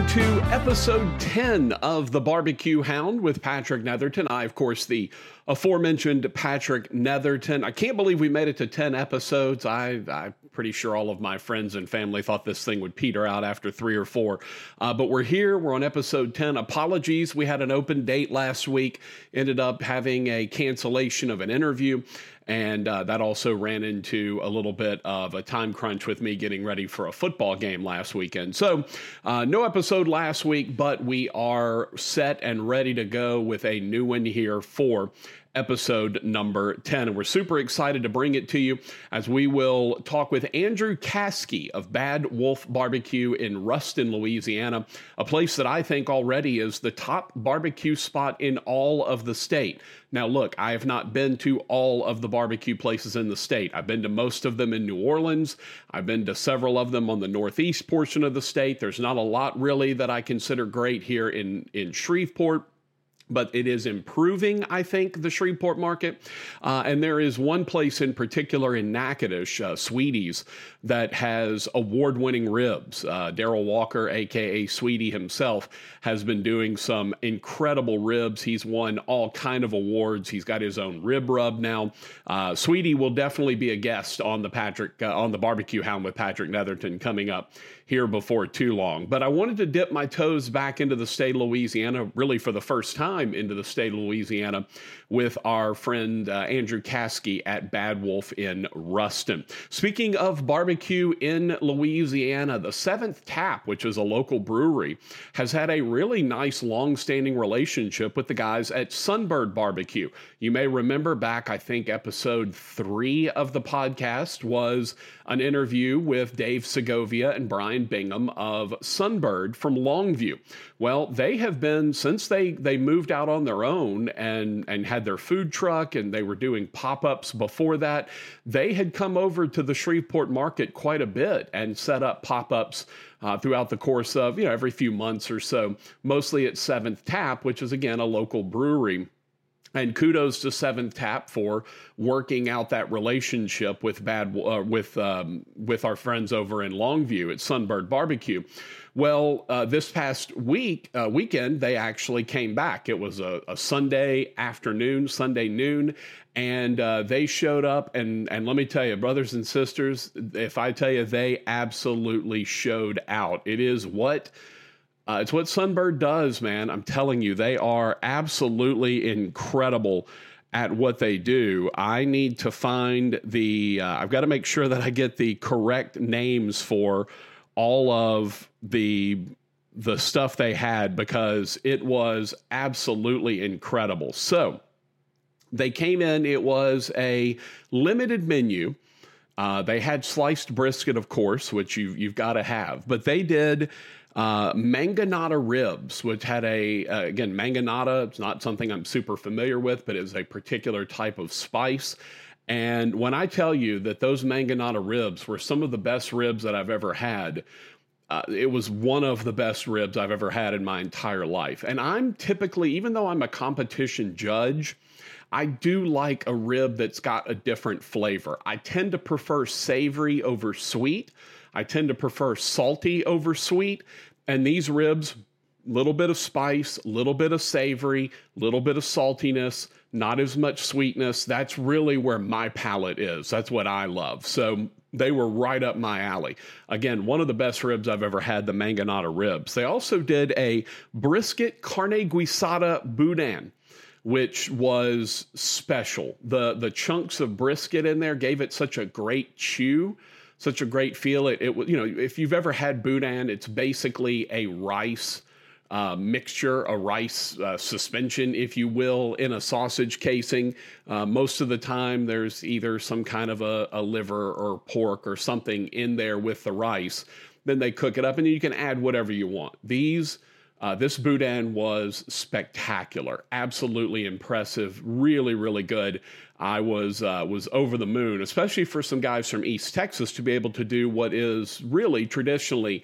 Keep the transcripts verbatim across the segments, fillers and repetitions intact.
to episode ten of The Barbecue Hound with Patrick Netherton. I, of course, the aforementioned Patrick Netherton. I can't believe we made it to ten episodes. I, I'm pretty sure all of my friends and family thought this thing would peter out after three or four. Uh, but we're here. We're on episode ten. Apologies. We had an open date last week. Ended up having a cancellation of an interview. And uh, that also ran into a little bit of a time crunch with me getting ready for a football game last weekend. So uh, no episode last week, but we are set and ready to go with a new one here for episode number ten. And we're super excited to bring it to you as we will talk with Andrew Caskey of Bad Wolf Barbecue in Ruston, Louisiana, a place that I think already is the top barbecue spot in all of the state. Now, look, I have not been to all of the barbecue places in the state. I've been to most of them in New Orleans. I've been to several of them on the northeast portion of the state. There's not a lot really that I consider great here in, in Shreveport. But it is improving, I think, the Shreveport market. Uh, and there is one place in particular in Natchitoches, uh, Sweeties, that has award-winning ribs. Uh, Daryl Walker, a k a. Sweetie himself, has been doing some incredible ribs. He's won all kind of awards. He's got his own rib rub now. Uh, Sweetie will definitely be a guest on the Patrick uh, on the Barbecue Hound with Patrick Netherton coming up here before too long. But I wanted to dip my toes back into the state of Louisiana, really for the first time into the state of Louisiana, with our friend uh, Andrew Caskey at Bad Wolf in Ruston. Speaking of barbecue in Louisiana, the Seventh Tap, which is a local brewery, has had a really nice long-standing relationship with the guys at Sunbird Barbecue. You may remember back, I think, episode three of the podcast was an interview with Dave Segovia and Brian Bingham of Sunbird from Longview. Well, they have been, since they, they moved out on their own and, and had their food truck and they were doing pop-ups before that, they had come over to the Shreveport market quite a bit and set up pop-ups uh, throughout the course of, you know, every few months or so, mostly at Seventh Tap, which is, again, a local brewery. And kudos to Seventh Tap for working out that relationship with bad uh, with um, with our friends over in Longview at Sunbird Barbecue. Well, uh, this past week uh, weekend they actually came back. It was a, a Sunday afternoon, Sunday noon, and uh, they showed up. And and let me tell you, brothers and sisters, if I tell you, they absolutely showed out. It is what. Uh, it's what Sunbird does, man. I'm telling you, they are absolutely incredible at what they do. I need to find the, uh, I've got to make sure that I get the correct names for all of the, the stuff they had because it was absolutely incredible. So they came in, it was a limited menu. Uh, they had sliced brisket, of course, which you, you've got to have, but they did Uh, mangonada ribs, which had a, uh, again, mangonada, it's not something I'm super familiar with, but is a particular type of spice. And when I tell you that those mangonada ribs were some of the best ribs that I've ever had, uh, it was one of the best ribs I've ever had in my entire life. And I'm typically, even though I'm a competition judge, I do like a rib that's got a different flavor. I tend to prefer savory over sweet. I tend to prefer salty over sweet, and these ribs, little bit of spice, little bit of savory, little bit of saltiness, not as much sweetness. That's really where my palate is. That's what I love. So they were right up my alley. Again, one of the best ribs I've ever had, the mangonada ribs. They also did a brisket carne guisada boudin, which was special. The, the chunks of brisket in there gave it such a great chew. Such a great feel. It, it, you know, if you've ever had boudin, it's basically a rice uh, mixture, a rice uh, suspension, if you will, in a sausage casing. Uh, most of the time, there's either some kind of a, a liver or pork or something in there with the rice. Then they cook it up, and you can add whatever you want. These, uh, this boudin was spectacular, absolutely impressive, really, really good. I was uh, was over the moon, especially for some guys from East Texas to be able to do what is really traditionally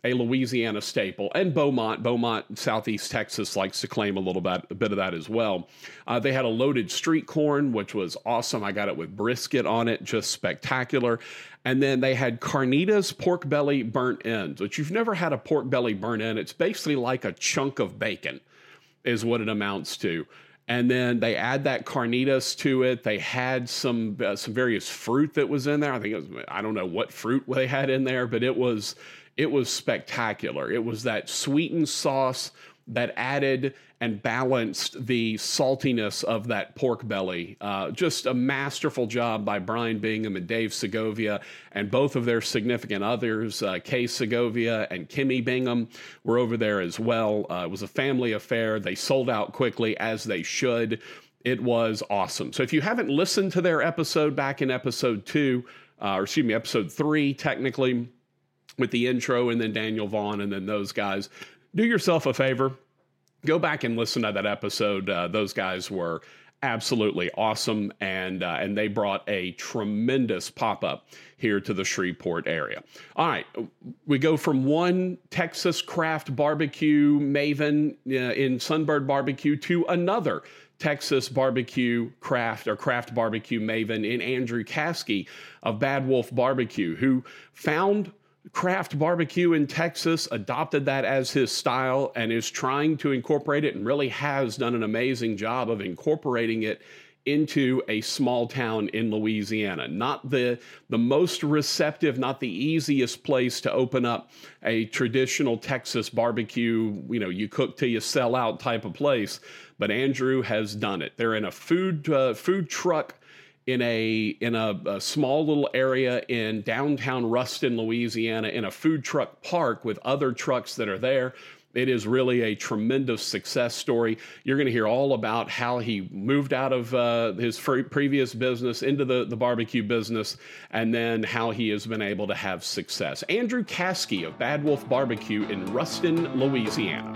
a Louisiana staple, and Beaumont. Beaumont, Southeast Texas, likes to claim a little bit, a bit of that as well. Uh, they had a loaded street corn, which was awesome. I got it with brisket on it, just spectacular. And then they had carnitas pork belly burnt ends, which you've never had a pork belly burnt end. It's basically like a chunk of bacon is what it amounts to. And then they add that carnitas to it. They had some uh, some various fruit that was in there. I think it was, I don't know what fruit they had in there, but it was it was spectacular. It was that sweetened sauce that added and balanced the saltiness of that pork belly. Uh, just a masterful job by Brian Bingham and Dave Segovia, and both of their significant others, uh, Kay Segovia and Kimmy Bingham, were over there as well. Uh, it was a family affair. They sold out quickly, as they should. It was awesome. So if you haven't listened to their episode back in episode two, uh, or excuse me, episode three, technically, with the intro and then Daniel Vaughn and then those guys, do yourself a favor. Go back and listen to that episode. Uh, those guys were absolutely awesome, and uh, and they brought a tremendous pop-up here to the Shreveport area. All right, we go from one Texas craft barbecue maven uh, in Sunbird Barbecue to another Texas barbecue craft or craft barbecue maven in Andrew Caskey of Bad Wolf Barbecue, who found craft barbecue in Texas, adopted that as his style, and is trying to incorporate it, and really has done an amazing job of incorporating it into a small town in Louisiana. Not the the most receptive, not the easiest place to open up a traditional Texas barbecue, you know, you cook till you sell out type of place, but Andrew has done it. They're in a food uh, food truck in a in a, a small little area in downtown Ruston, Louisiana, in a food truck park with other trucks that are there. It is really a tremendous success story. You're going to hear all about how he moved out of uh, his fr- previous business into the, the barbecue business, and then how he has been able to have success. Andrew Caskey of Bad Wolf Barbecue in Ruston, Louisiana.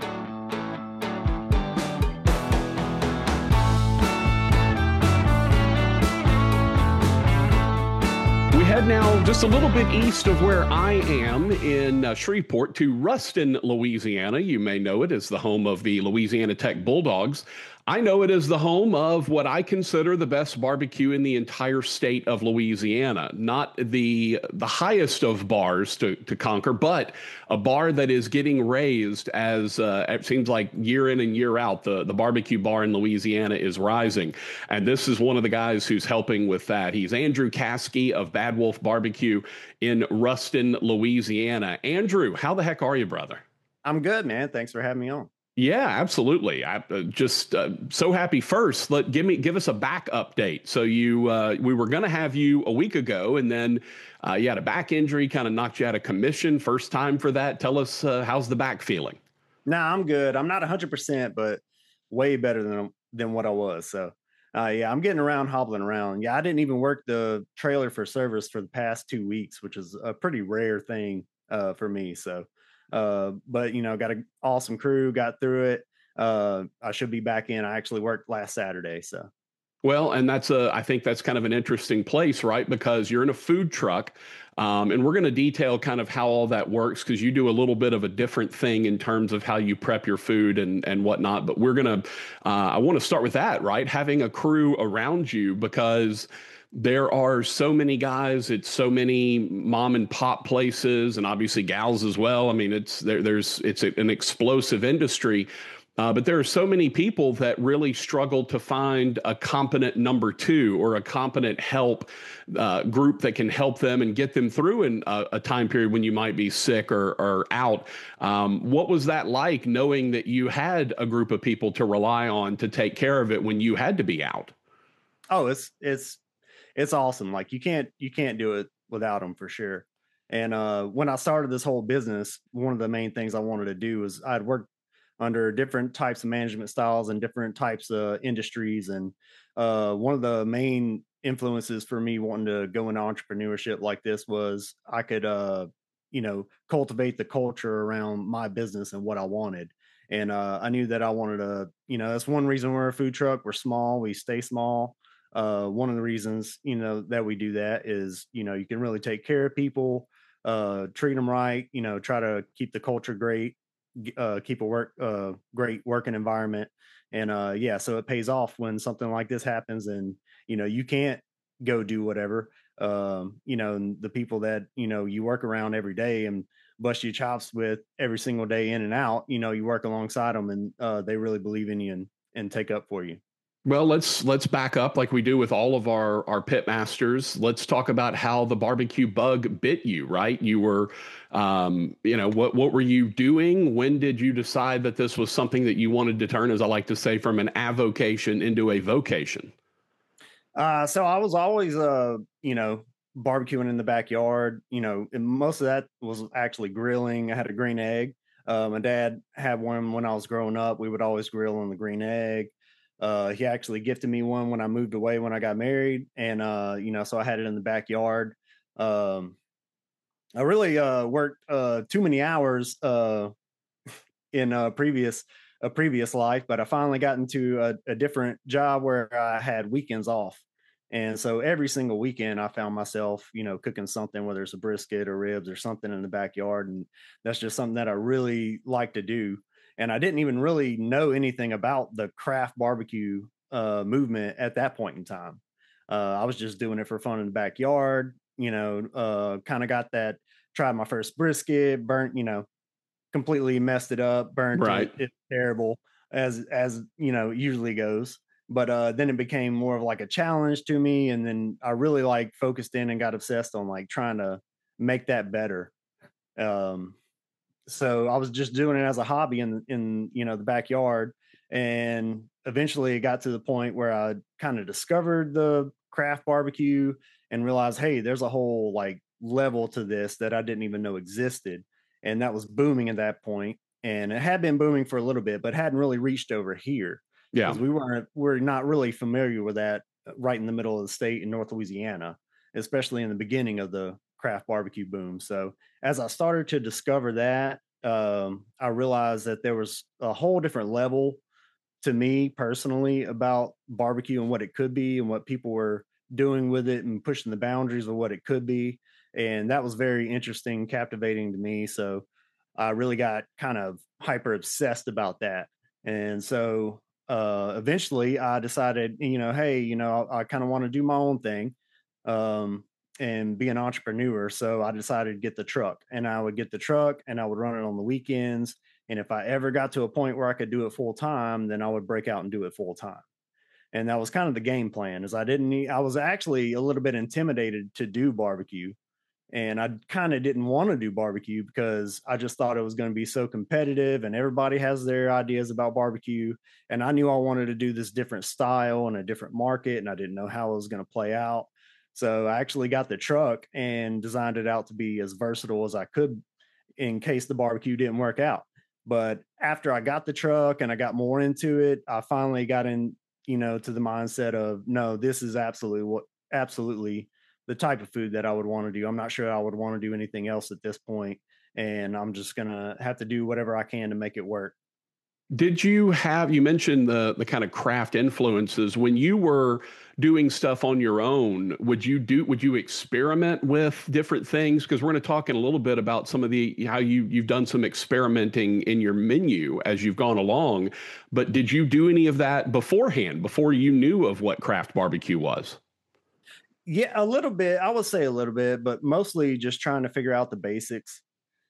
Head now just a little bit east of where I am in uh, Shreveport to Ruston, Louisiana. You may know it as the home of the Louisiana Tech Bulldogs. I know it as the home of what I consider the best barbecue in the entire state of Louisiana. Not the the highest of bars to, to conquer, but a bar that is getting raised as uh, it seems like year in and year out. The, the barbecue bar in Louisiana is rising. And this is one of the guys who's helping with that. He's Andrew Caskey of Bad Wolf Barbecue in Ruston, Louisiana. Andrew, how the heck are you, brother? I'm good, man. Thanks for having me on. Yeah, absolutely. I uh, just uh, so happy. First, let give me give us a back update. So you, uh, we were going to have you a week ago, and then uh, you had a back injury, kind of knocked you out of commission. First time for that. Tell us uh, how's the back feeling? Nah, I'm good. I'm not one hundred percent, but way better than than what I was. So, uh, yeah, I'm getting around, hobbling around. Yeah, I didn't even work the trailer for service for the past two weeks, which is a pretty rare thing uh, for me. So. Uh, but you know, got an awesome crew, got through it. Uh, I should be back in. I actually worked last Saturday. So, well, and that's a, I think that's kind of an interesting place, right? Because you're in a food truck. Um, and we're going to detail kind of how all that works, because you do a little bit of a different thing in terms of how you prep your food and, and whatnot. But we're going to, uh, I want to start with that, right? Having a crew around you, because there are so many guys, it's so many mom and pop places, and obviously gals as well. I mean, it's there, there's it's an explosive industry, uh, but there are so many people that really struggle to find a competent number two or a competent help uh, group that can help them and get them through in a, a time period when you might be sick or, or out. Um, what was that like, knowing that you had a group of people to rely on to take care of it when you had to be out? Oh, it's it's. It's awesome. Like you can't, you can't do it without them for sure. And uh, when I started this whole business, one of the main things I wanted to do was I'd worked under different types of management styles and different types of industries. And uh, one of the main influences for me wanting to go into entrepreneurship like this was I could, uh, you know, cultivate the culture around my business and what I wanted. And uh, I knew that I wanted to, you know, that's one reason we're a food truck. We're small. We stay small. Uh, one of the reasons, you know, that we do that is, you know, you can really take care of people. uh, treat them right, you know, try to keep the culture great, g- uh, keep a work, uh, great working environment. And, uh, yeah, so it pays off when something like this happens and, you know, you can't go do whatever. Um, you know, and the people that, you know, you work around every day and bust your chops with every single day in and out, you know, you work alongside them and, uh, they really believe in you and, and take up for you. Well, let's let's back up like we do with all of our our pit masters. Let's talk about how the barbecue bug bit you. Right? You were, um, you know, what what were you doing? When did you decide that this was something that you wanted to turn, as I like to say, from an avocation into a vocation? Uh, so I was always, uh, you know, barbecuing in the backyard. You know, and most of that was actually grilling. I had a green egg. Uh, my dad had one when I was growing up. We would always grill on the green egg. Uh, he actually gifted me one when I moved away when I got married, and uh, you know, so I had it in the backyard. Um, I really uh, worked uh, too many hours uh, in a previous a previous life, but I finally got into a, a different job where I had weekends off. And so every single weekend I found myself, you know, cooking something, whether it's a brisket or ribs or something in the backyard. And that's just something that I really like to do. And I didn't even really know anything about the craft barbecue uh, movement at that point in time. Uh, I was just doing it for fun in the backyard, you know, uh, kind of got that, tried my first brisket, burnt, you know, completely messed it up, burnt it. Right. It's terrible as as you know usually goes. But uh, then it became more of like a challenge to me, and then I really like focused in and got obsessed on like trying to make that better. Um, so I was just doing it as a hobby in in you know the backyard, and eventually it got to the point where I kind of discovered the craft barbecue and realized, hey, there's a whole like level to this that I didn't even know existed, and that was booming at that point. And it had been booming for a little bit, but hadn't really reached over here Yeah. because we weren't we're not really familiar with that uh, right in the middle of the state in North Louisiana, especially in the beginning of the craft barbecue boom. So as I started to discover that, um, I realized that there was a whole different level to me personally about barbecue and what it could be and what people were doing with it and pushing the boundaries of what it could be. And that was very interesting, captivating to me. So I really got kind of hyper obsessed about that. And so uh, eventually I decided, you know, hey, you know, I, I kind of want to do my own thing. Um, and be an entrepreneur. So I decided to get the truck and I would get the truck and I would run it on the weekends. And if I ever got to a point where I could do it full time, then I would break out and do it full time. And that was kind of the game plan is I didn't need, I was actually a little bit intimidated to do barbecue. And I kind of didn't want to do barbecue because I just thought it was going to be so competitive and everybody has their ideas about barbecue. And I knew I wanted to do this different style and a different market, and I didn't know how it was going to play out. So I actually got the truck and designed it out to be as versatile as I could in case the barbecue didn't work out. But after I got the truck and I got more into it, I finally got in, you know, to the mindset of no, this is absolutely what absolutely the type of food that I would want to do. I'm not sure I would want to do anything else at this point, and I'm just gonna have to do whatever I can to make it work. Did you have, you mentioned the the kind of craft influences when you were doing stuff on your own, would you do would you experiment with different things? Because we're going to talk in a little bit about some of the how you you've done some experimenting in your menu as you've gone along. But did you do any of that beforehand, before you knew of what craft barbecue was? Yeah, a little bit. I would say a little bit, but mostly just trying to figure out the basics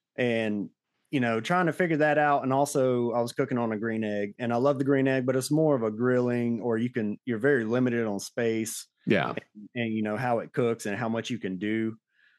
and you know trying to figure that out. And also I was cooking on a green egg and I love the green egg, but it's more of a grilling or you can you're very limited on space Yeah. and, and you know how it cooks and how much you can do.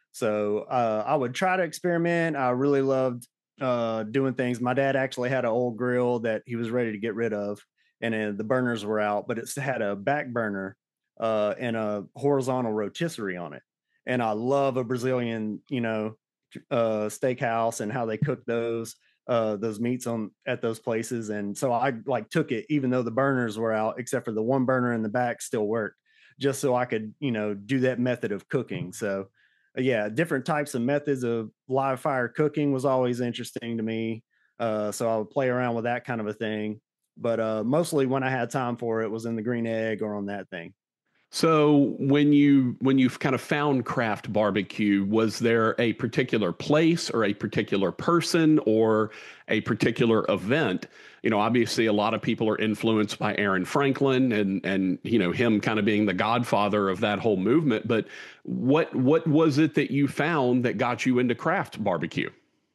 So uh, I would try to experiment. I really loved uh, doing things. My dad actually had an old grill that he was ready to get rid of, and then the burners were out, but it had a back burner uh, and a horizontal rotisserie on it. And I love a Brazilian, you know, uh, steakhouse and how they cook those uh, those meats on at those places. And so I like took it, even though the burners were out, except for the one burner in the back still worked, just so I could, you know, do that method of cooking. So uh, yeah, different types of methods of live fire cooking was always interesting to me. Uh, so I would play around with that kind of a thing. But uh, mostly when I had time for it was in the green egg or on that thing. So when you when you've kind of found craft barbecue, was there a particular place or a particular person or a particular event? You know, obviously a lot of people are influenced by Aaron Franklin and and you know him kind of being the godfather of that whole movement. But what what was it that you found that got you into craft barbecue?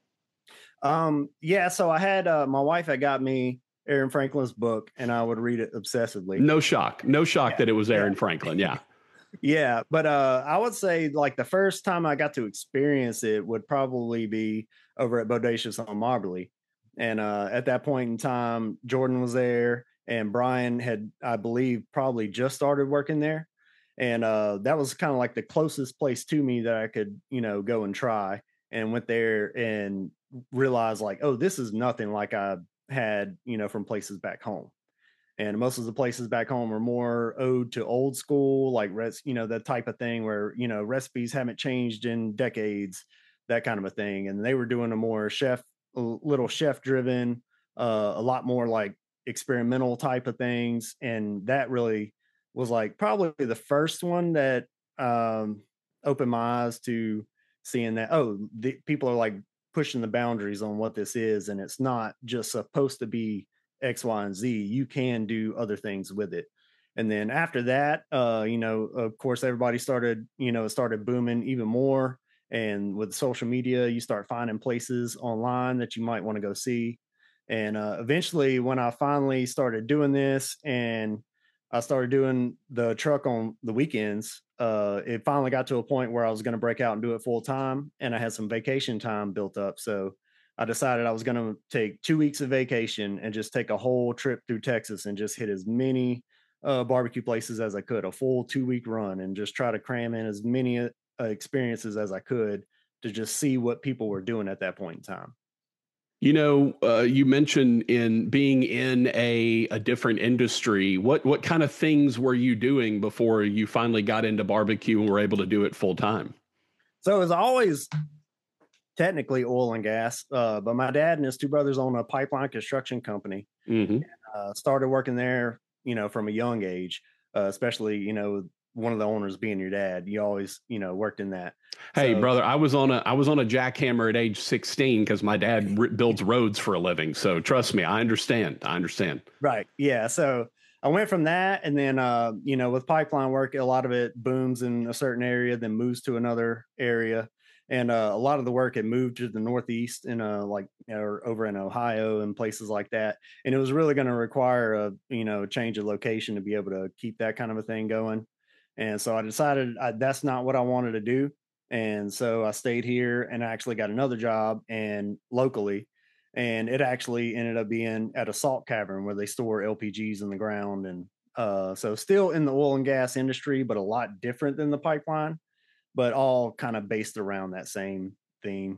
Um, yeah, so I had uh, my wife had got me Aaron Franklin's book, and I would read it obsessively. No shock, no shock Yeah, that it was yeah, Aaron Franklin. Yeah. yeah. But uh, I would say like the first time I got to experience it would probably be over at Bodacious on Moberly, and uh, at that point in time, Jordan was there, and Brian had, I believe, probably just started working there, and uh, that was kind of like the closest place to me that I could, you know, go and try. And went there and realized like, oh, this is nothing like I had, you know, from places back home. And most of the places back home are more ode to old school, like res, you know, that type of thing where, you know, recipes haven't changed in decades, that kind of a thing. And they were doing a more chef, a little chef driven, uh, a lot more like experimental type of things. And that really was like probably the first one that um, opened my eyes to seeing that, oh, the people are like pushing the boundaries on what this is. And it's not just supposed to be X, Y, and Z. You can do other things with it. And then after that, uh, you know, of course, everybody started, you know, it started booming even more. And with social media, you start finding places online that you might want to go see. And uh, eventually, when I finally started doing this and I started doing the truck on the weekends, uh, it finally got to a point where I was going to break out and do it full time. And I had some vacation time built up. So I decided I was going to take two weeks of vacation and just take a whole trip through Texas and just hit as many uh, barbecue places as I could, a full two week run, and just try to cram in as many uh, experiences as I could to just see what people were doing at that point in time. You know, uh, you mentioned in being in a a different industry. What what kind of things were you doing before you finally got into barbecue and were able to do it full time? So it was always technically oil and gas, uh, but my dad and his two brothers own a pipeline construction company. Hmm. Uh, started working there, you know, from a young age, uh, especially, you know, one of the owners being your dad. You always, you know, worked in that. Hey, So brother, I was on a I was on a jackhammer at age sixteen because my dad r- builds roads for a living. So trust me, I understand. I understand. right. Yeah. So I went from that. And then, uh, you know, with pipeline work, a lot of it booms in a certain area, then moves to another area. And uh, a lot of the work had moved to the Northeast in uh, like, or over in Ohio and places like that. And it was really going to require a, you know, change of location to be able to keep that kind of a thing going. And so I decided I, that's not what I wanted to do. And so I stayed here and I actually got another job and locally, and it actually ended up being at a salt cavern where they store L P Gs in the ground. And uh, so still in the oil and gas industry, but a lot different than the pipeline, but all kind of based around that same theme.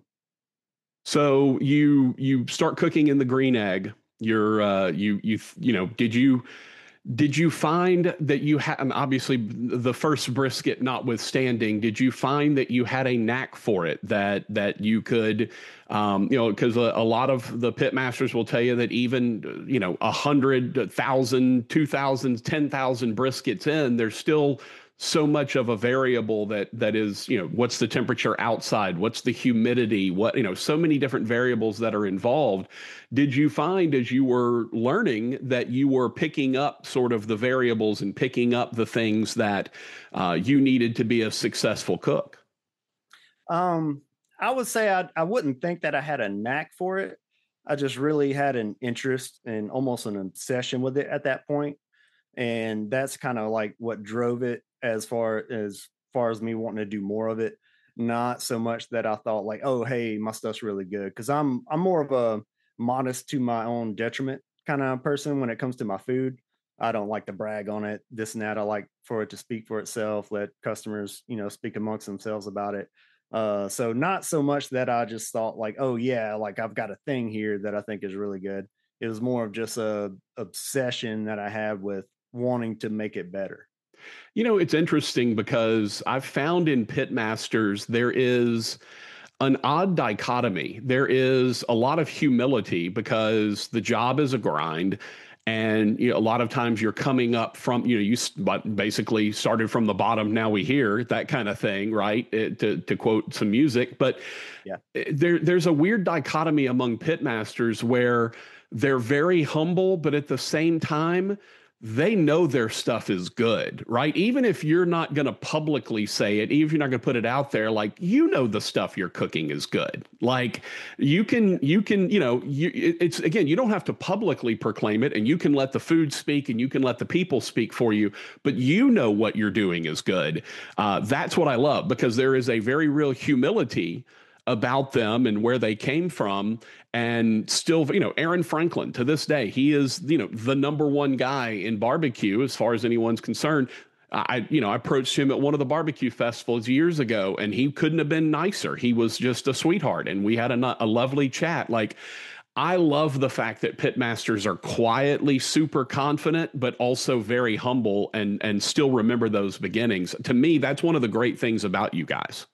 So you you start cooking in the green egg. You're uh, you you you know did you Did you find that you had, obviously, the first brisket notwithstanding, did you find that you had a knack for it, that that you could, um, you know, because a, a lot of the pit masters will tell you that even, you know, a hundred thousand, two thousand, ten thousand briskets in, there's still so much of a variable that that is, you know, what's the temperature outside, what's the humidity, what, you know, so many different variables that are involved. Did you find as you were learning that you were picking up sort of the variables and picking up the things that uh, you needed to be a successful cook? Um, I would say I, I wouldn't think that I had a knack for it. I just really had an interest and almost an obsession with it at that point. And that's kind of like what drove it as far as far as me wanting to do more of it. Not so much that I thought like, oh, hey, my stuff's really good. Cause I'm I'm more of a modest to my own detriment kind of person when it comes to my food. I don't like to brag on it, this and that. I like for it to speak for itself, let customers, you know, speak amongst themselves about it. Uh, so not so much that I just thought like, oh yeah, like I've got a thing here that I think is really good. It was more of just a obsession that I had with wanting to make it better. You know, it's interesting because I've found in pitmasters there is an odd dichotomy. There is a lot of humility because the job is a grind. And you know, a lot of times you're coming up from, you know, you basically started from the bottom, now we hear that kind of thing, right? It, to, to quote some music. But yeah, there, there's a weird dichotomy among pitmasters where they're very humble, but at the same time, they know their stuff is good, right? Even if you're not going to publicly say it, even if you're not going to put it out there, like, you know, the stuff you're cooking is good. Like you can, you can, you know, you, it's again, you don't have to publicly proclaim it, and you can let the food speak and you can let the people speak for you, but you know what you're doing is good. Uh, that's what I love, because there is a very real humility about them and where they came from. And still, you know, Aaron Franklin, to this day, he is, you know, the number one guy in barbecue as far as anyone's concerned. I, you know, I approached him at one of the barbecue festivals years ago, and he couldn't have been nicer. He was just a sweetheart, and we had a, a lovely chat. Like, I love the fact that pitmasters are quietly super confident, but also very humble, and and still remember those beginnings. To me, that's one of the great things about you guys.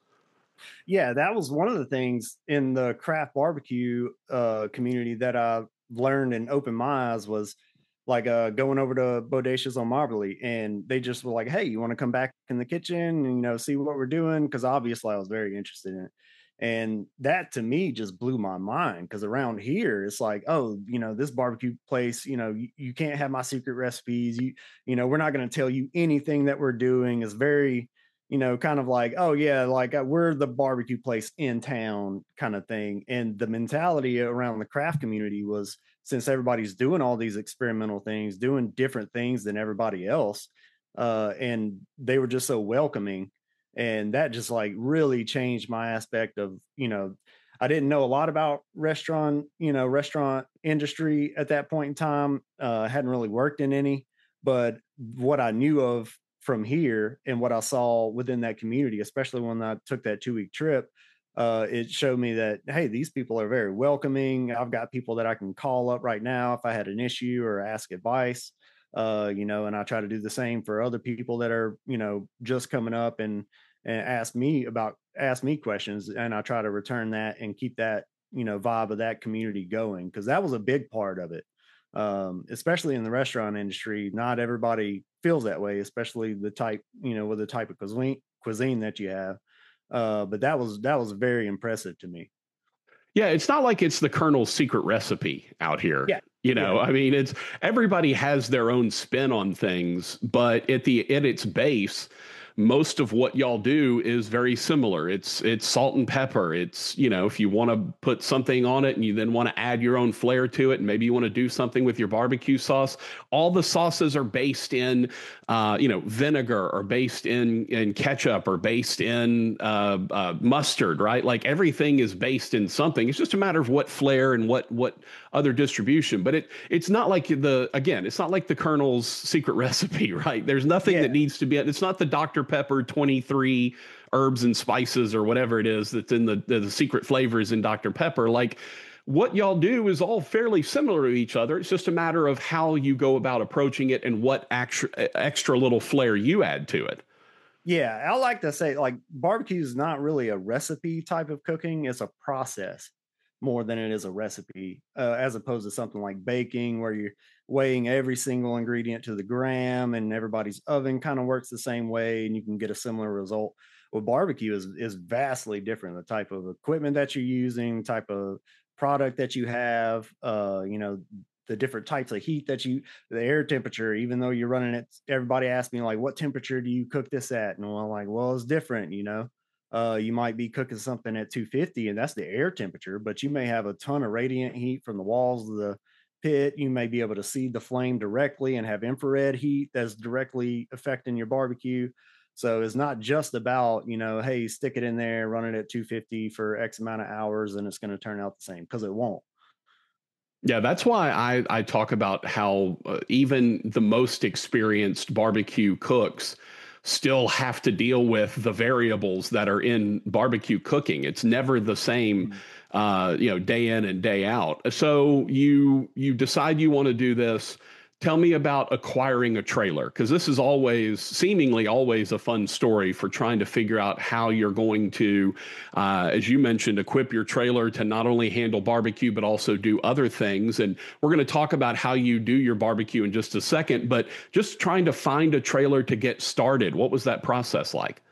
Yeah, that was one of the things in the craft barbecue uh, community that I learned and opened my eyes was like uh, going over to Bodacious on Marbley, and they just were like, "Hey, you want to come back in the kitchen and, you know, see what we're doing?" Because obviously I was very interested in it, and that to me just blew my mind. Because around here it's like, oh, you know, this barbecue place, you know, you, you can't have my secret recipes. You, you know, we're not going to tell you anything that we're doing. Is very, you know, kind of like, oh yeah, like uh, we're the barbecue place in town kind of thing. And the mentality around the craft community was, since everybody's doing all these experimental things, doing different things than everybody else, uh, and they were just so welcoming. And that just like really changed my aspect of, you know, I didn't know a lot about restaurant, you know, restaurant industry at that point in time. Uh, hadn't really worked in any, but what I knew of from here and what I saw within that community, especially when I took that two week trip, uh, it showed me that, hey, these people are very welcoming. I've got people that I can call up right now if I had an issue or ask advice, uh, you know, and I try to do the same for other people that are, you know, just coming up and, and ask me about, ask me questions. And I try to return that and keep that, you know, vibe of that community going. Cause that was a big part of it. Um, especially in the restaurant industry, not everybody feels that way, especially the type, you know, with the type of cuisine cuisine that you have. Uh, but that was that was very impressive to me. Yeah, it's not like it's the Colonel's secret recipe out here. Yeah. You know, Yeah. I mean, it's everybody has their own spin on things, but at the at its base, most of what y'all do is very similar. It's it's salt and pepper. It's, you know, if you want to put something on it and you then want to add your own flair to it, and maybe you want to do something with your barbecue sauce, all the sauces are based in, uh, you know, vinegar, or based in in ketchup, or based in uh, uh, mustard, right? Like everything is based in something. It's just a matter of what flair and what what other distribution. But it it's not like the again, it's not like the Colonel's secret recipe, right? There's nothing Yeah. that needs to be. It's not the Doctor Pepper twenty-three herbs and spices or whatever it is that's in the, the the secret flavors in Doctor Pepper. Like what y'all do is all fairly similar to each other. It's just a matter of how you go about approaching it and what extra extra little flair you add to it. Yeah, I like to say like barbecue is not really a recipe type of cooking; it's a process more than it is a recipe, uh, as opposed to something like baking, where you're weighing every single ingredient to the gram, and everybody's oven kind of works the same way, and you can get a similar result. Well, barbecue is is vastly different. The type of equipment that you're using, type of product that you have, uh, you know, the different types of heat that you, the air temperature, even though you're running it, everybody asks me like, what temperature do you cook this at? And I'm like, well, it's different, you know. Uh, you might be cooking something at two fifty and that's the air temperature, but you may have a ton of radiant heat from the walls of the pit. You may be able to see the flame directly and have infrared heat that's directly affecting your barbecue. So it's not just about, you know, hey, stick it in there, run it at two fifty for X amount of hours, and it's going to turn out the same, because it won't. Yeah, that's why I, I talk about how uh, even the most experienced barbecue cooks still have to deal with the variables that are in barbecue cooking. It's never the same, uh, you know, day in and day out. So you you decide you want to do this. Tell me about acquiring a trailer, because this is always, seemingly always, a fun story for trying to figure out how you're going to, uh, as you mentioned, equip your trailer to not only handle barbecue, but also do other things. And we're going to talk about how you do your barbecue in just a second, but just trying to find a trailer to get started. What was that process like?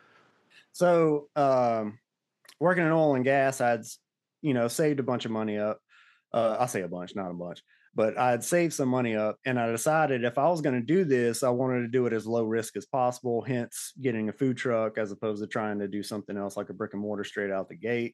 So, um, working in oil and gas, I'd, you know, saved a bunch of money up. Uh, I say a bunch, not a bunch, but I'd saved some money up, and I decided if I was going to do this, I wanted to do it as low risk as possible. Hence, getting a food truck as opposed to trying to do something else like a brick and mortar straight out the gate.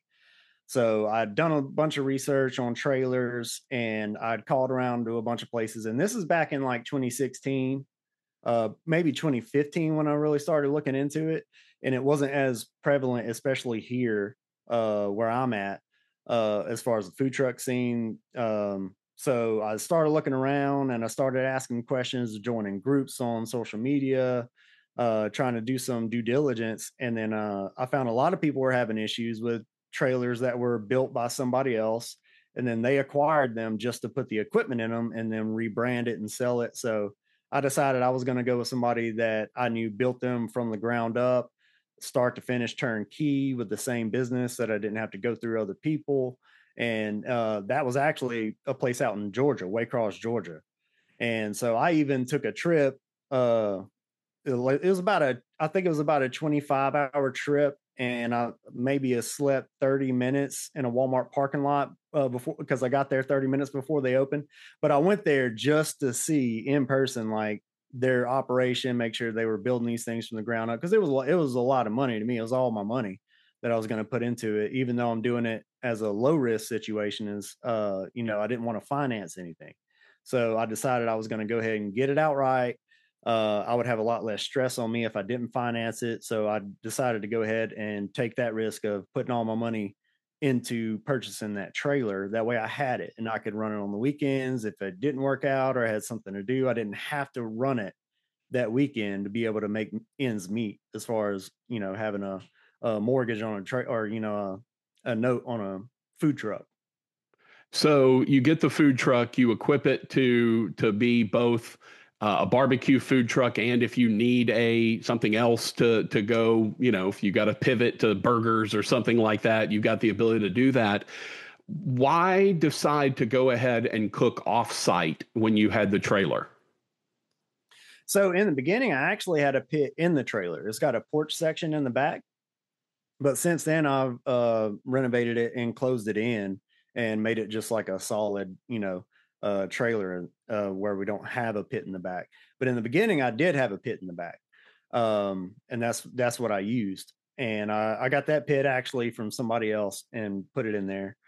So I'd done a bunch of research on trailers, and I'd called around to a bunch of places. And this is back in like twenty sixteen, uh, maybe twenty fifteen when I really started looking into it. And it wasn't as prevalent, especially here uh, where I'm at, uh, as far as the food truck scene. Um, so I started looking around, and I started asking questions, joining groups on social media, uh, trying to do some due diligence. And then uh, I found a lot of people were having issues with trailers that were built by somebody else. And then they acquired them just to put the equipment in them and then rebrand it and sell it. So I decided I was going to go with somebody that I knew built them from the ground up, start to finish, turnkey, with the same business, that I didn't have to go through other people. And uh, that was actually a place out in Georgia, Waycross, Georgia. And so I even took a trip. Uh, it was about a, I think it was about a twenty-five hour trip. And I maybe I slept thirty minutes in a Walmart parking lot uh, before, because I got there thirty minutes before they opened. But I went there just to see in person, like, their operation, make sure they were building these things from the ground up. Because it was it was a lot of money to me. It was all my money that I was going to put into it, even though I'm doing it as a low risk situation. Is uh, you know, I didn't want to finance anything, so I decided I was going to go ahead and get it outright. Uh, I would have a lot less stress on me if I didn't finance it. So I decided to go ahead and take that risk of putting all my money into purchasing that trailer. That way I had it and I could run it on the weekends. If it didn't work out or I had something to do, I didn't have to run it that weekend to be able to make ends meet, as far as, you know, having a, a mortgage on a tra- or, you know, a, a note on a food truck. So you get the food truck, you equip it to to be both uh, a barbecue food truck, and if you need a something else to to go, you know, if you got to pivot to burgers or something like that, you've got the ability to do that. Why decide to go ahead and cook off-site when you had the trailer? So in the beginning, I actually had a pit in the trailer. It's got a porch section in the back, but since then I've uh, renovated it and closed it in and made it just like a solid, you know, uh, trailer uh, where we don't have a pit in the back. But in the beginning, I did have a pit in the back, um, and that's that's what I used. And I, I got that pit actually from somebody else and put it in there.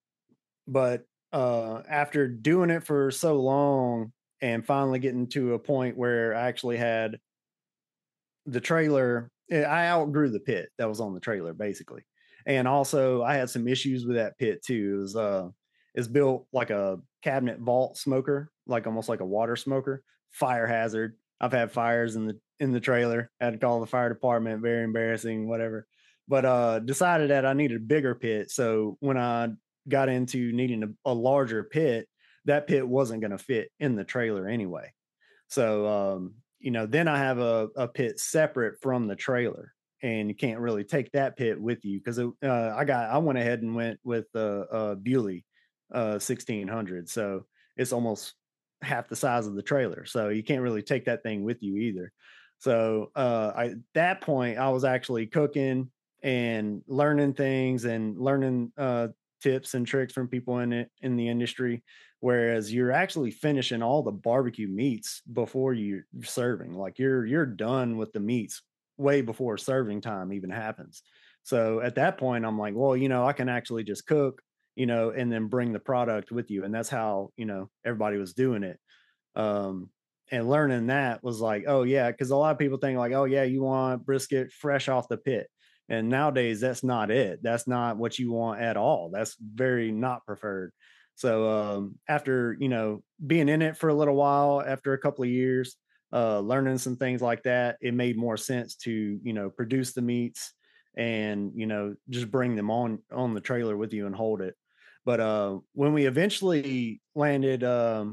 But uh, after doing it for so long and finally getting to a point where I actually had the trailer, eh, I outgrew the pit that was on the trailer basically. And also I had some issues with that pit too. It was uh it's built like a cabinet vault smoker, like almost like a water smoker, fire hazard. I've had fires in the in the trailer, had to call the fire department, very embarrassing, whatever. But uh decided that I needed a bigger pit. So when I got into needing a, a larger pit, that pit wasn't going to fit in the trailer anyway. So, um, you know, then I have a, a pit separate from the trailer, and you can't really take that pit with you because uh, I got I went ahead and went with the uh, uh, Bewley uh, sixteen hundred, so it's almost half the size of the trailer. So you can't really take that thing with you either. So uh, I, at that point, I was actually cooking and learning things and learning uh, tips and tricks from people in it in the industry, whereas you're actually finishing all the barbecue meats before you're serving. Like you're you're done with the meats way before serving time even happens. So at that point I'm like, well, you know, I can actually just cook, you know, and then bring the product with you. And that's how, you know, everybody was doing it. um and learning that was like, oh yeah, because a lot of people think like, oh yeah, you want brisket fresh off the pit. And nowadays that's not it. That's not what you want at all. That's very not preferred. So um, after, you know, being in it for a little while, after a couple of years, uh, learning some things like that, it made more sense to, you know, produce the meats and, you know, just bring them on on the trailer with you and hold it. But uh, when we eventually landed um,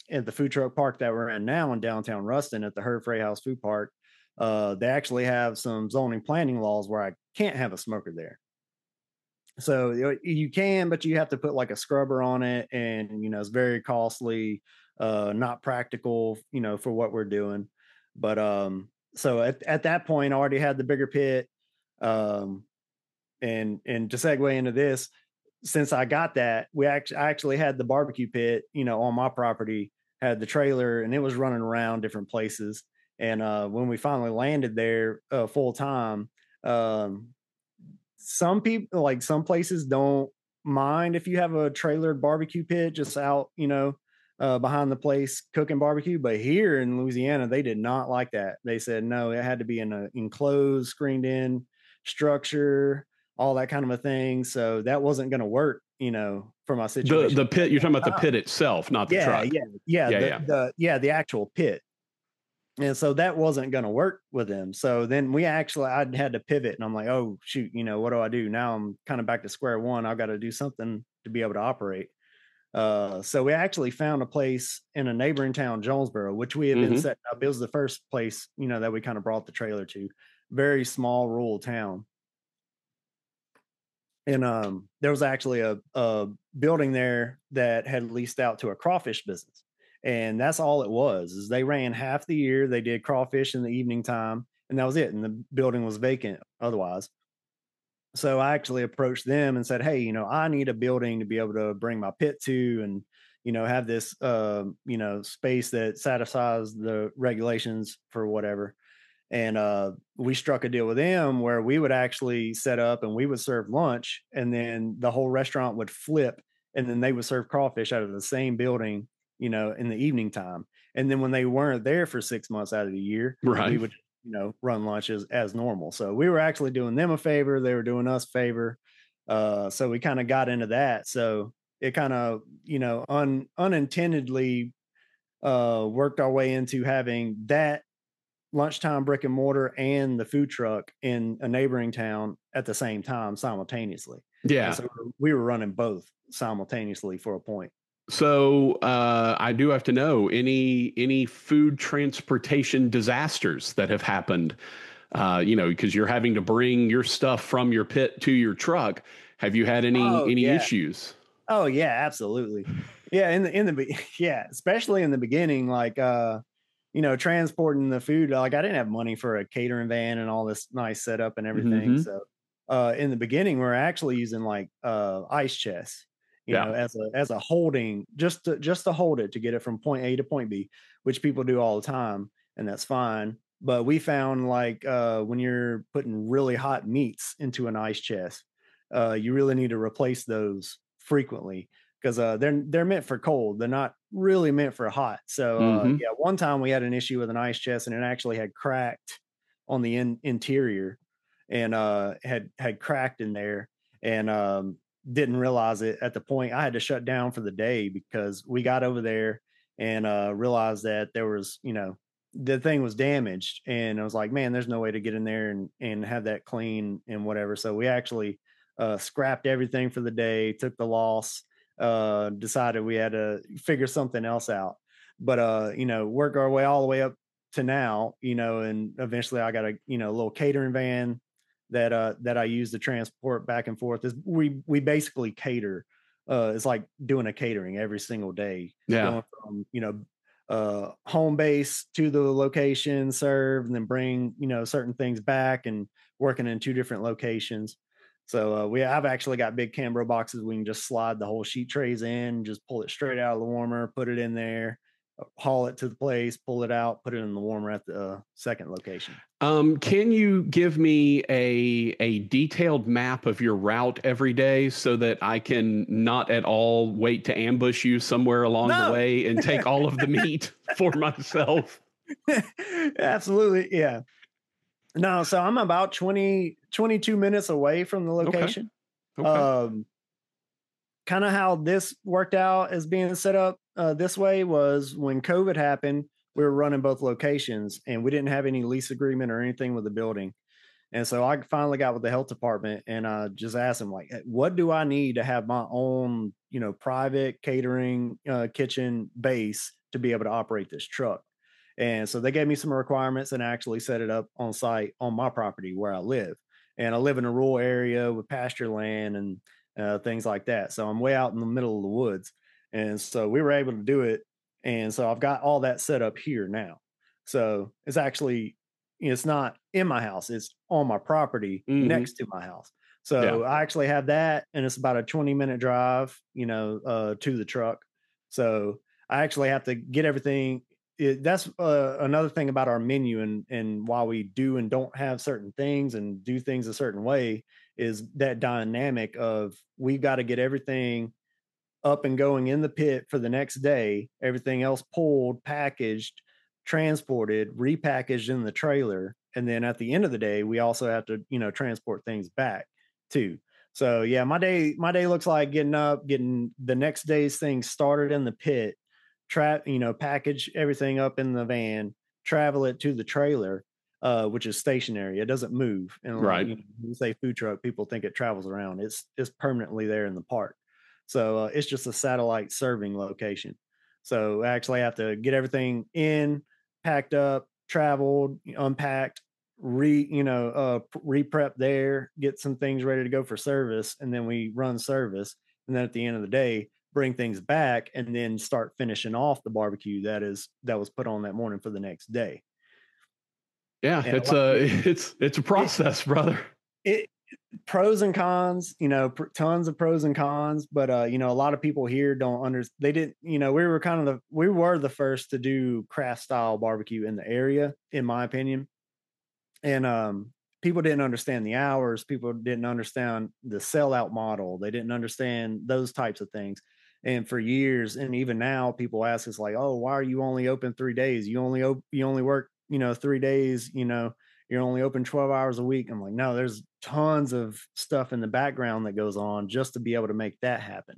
at the food truck park that we're in now in downtown Ruston at the Herb Frey House Food Park, uh, they actually have some zoning planning laws where I can't have a smoker there. So you you can, but you have to put like a scrubber on it, and you know it's very costly, uh, not practical, you know, for what we're doing. But um, so at at that point, I already had the bigger pit, um, and and to segue into this, since I got that, we actually I actually had the barbecue pit, you know, on my property, had the trailer, and it was running around different places. And uh, when we finally landed there uh, full time, um, some people like some places don't mind if you have a trailered barbecue pit just out, you know, uh, behind the place cooking barbecue. But here in Louisiana, they did not like that. They said no, it had to be in an enclosed, screened in structure, all that kind of a thing. So that wasn't going to work, you know, for my The situation. the pit, you're talking about the pit itself, not the yeah, truck. yeah, yeah, Yeah, the, yeah. the yeah the actual pit. And so that wasn't going to work with them. So then we actually, I had to pivot, and I'm like, oh, shoot, you know, what do I do? Now I'm kind of back to square one. I've got to do something to be able to operate. Uh, so we actually found a place in a neighboring town, Jonesboro, which we had been Mhm. setting up. It was the first place, you know, that we kind of brought the trailer to. Very small rural town. And um, there was actually a, a building there that had leased out to a crawfish business. And that's all it was, is they ran half the year. They did crawfish in the evening time, and that was it. And the building was vacant otherwise. So I actually approached them and said, hey, you know, I need a building to be able to bring my pit to, and, you know, have this, uh, you know, space that satisfies the regulations for whatever. And uh, we struck a deal with them where we would actually set up and we would serve lunch, and then the whole restaurant would flip, and then they would serve crawfish out of the same building, you know, in the evening time. And then when they weren't there for six months out of the year, Right. we would, you know, run lunches as normal. So we were actually doing them a favor. They were doing us a favor. Uh, so we kind of got into that. So it kind of, you know, un, unintendedly uh, worked our way into having that lunchtime brick and mortar and the food truck in a neighboring town at the same time simultaneously. Yeah. And so we were running both simultaneously for a point. So uh, I do have to know any any food transportation disasters that have happened. Uh, you know, because you're having to bring your stuff from your pit to your truck. Have you had any Oh, any yeah. issues? Oh yeah, absolutely. Yeah, in the in the yeah, especially in the beginning, like uh, you know, transporting the food. Like I didn't have money for a catering van and all this nice setup and everything. Mm-hmm. So uh, in the beginning, we're actually using like uh, ice chests, you Yeah. know, as a as a holding, just to just to hold it to get it from point A to point B, which people do all the time, and that's fine. But we found like uh, when you're putting really hot meats into an ice chest, uh, you really need to replace those frequently, because uh, they're they're meant for cold. They're not really meant for hot. So uh, Mm-hmm. yeah, one time we had an issue with an ice chest, and it actually had cracked on the in, interior, and uh, had had cracked in there, and um, didn't realize it at the point. I had to shut down for the day because we got over there and uh, realized that there was, you know, the thing was damaged, and I was like, man, there's no way to get in there and and have that clean and whatever. So we actually uh, scrapped everything for the day, took the loss, uh, decided we had to figure something else out. But uh, you know, work our way all the way up to now, you know, and eventually I got a, you know, little catering van that uh that I use to transport back and forth. Is we we basically cater. Uh, it's like doing a catering every single day, Yeah. going from, you know, uh home base to the location, serve, and then bring, you know, certain things back, and working in two different locations. So uh, we I've actually got big Cambro boxes. We can just slide the whole sheet trays in, just pull it straight out of the warmer, put it in there, uh, haul it to the place, pull it out, put it in the warmer at the uh, second location. Um, can you give me a a detailed map of your route every day so that I can not at all wait to ambush you somewhere along No. the way and take all of the meat for myself? Absolutely, yeah. No, so I'm about twenty, twenty-two minutes away from the location. Okay. Um, kind of how this worked out as being set up uh, this way was when COVID happened, we were running both locations, and we didn't have any lease agreement or anything with the building. And so I finally got with the health department, and I just asked them, like, what do I need to have my own, you know, private catering uh, kitchen base to be able to operate this truck. And so they gave me some requirements and actually set it up on site on my property where I live. And I live in a rural area with pasture land and uh, things like that. So I'm way out in the middle of the woods. And so we were able to do it. And so I've got all that set up here now. So it's actually, it's not in my house, it's on my property mm-hmm. next to my house. So yeah. I actually have that, and it's about a twenty minute drive, you know, uh, to the truck. So I actually have to get everything. It, that's uh, another thing about our menu, and and why we do and don't have certain things and do things a certain way is that dynamic of we've got to get everything up and going in the pit for the next day, everything else pulled, packaged, transported, repackaged in the trailer, and then at the end of the day, we also have to, you know, transport things back too. So yeah, my day my day looks like getting up, getting the next day's things started in the pit, trap, you know, package everything up in the van, travel it to the trailer, uh, which is stationary. It doesn't move. And right. Like, you know, when you say food truck, people think it travels around. It's it's permanently there in the park. So uh, it's just a satellite serving location. So I actually have to get everything in, packed up, traveled, unpacked, re, you know, uh, re-prep there, get some things ready to go for service. And then we run service. And then at the end of the day, bring things back and then start finishing off the barbecue that is, that was put on that morning for the next day. Yeah. And it's a, it, it's, it's a process, it, brother. It, pros and cons, you know, pr- tons of pros and cons, but uh, you know, a lot of people here don't under, they didn't, you know, we were kind of the, we were the first to do craft style barbecue in the area, in my opinion. And um, people didn't understand the hours. People didn't understand the sellout model. They didn't understand those types of things. And for years, and even now, people ask us like, "Oh, why are you only open three days? You only op- you only work, you know, three days. You know, you're only open twelve hours a week." I'm like, no, there's tons of stuff in the background that goes on just to be able to make that happen.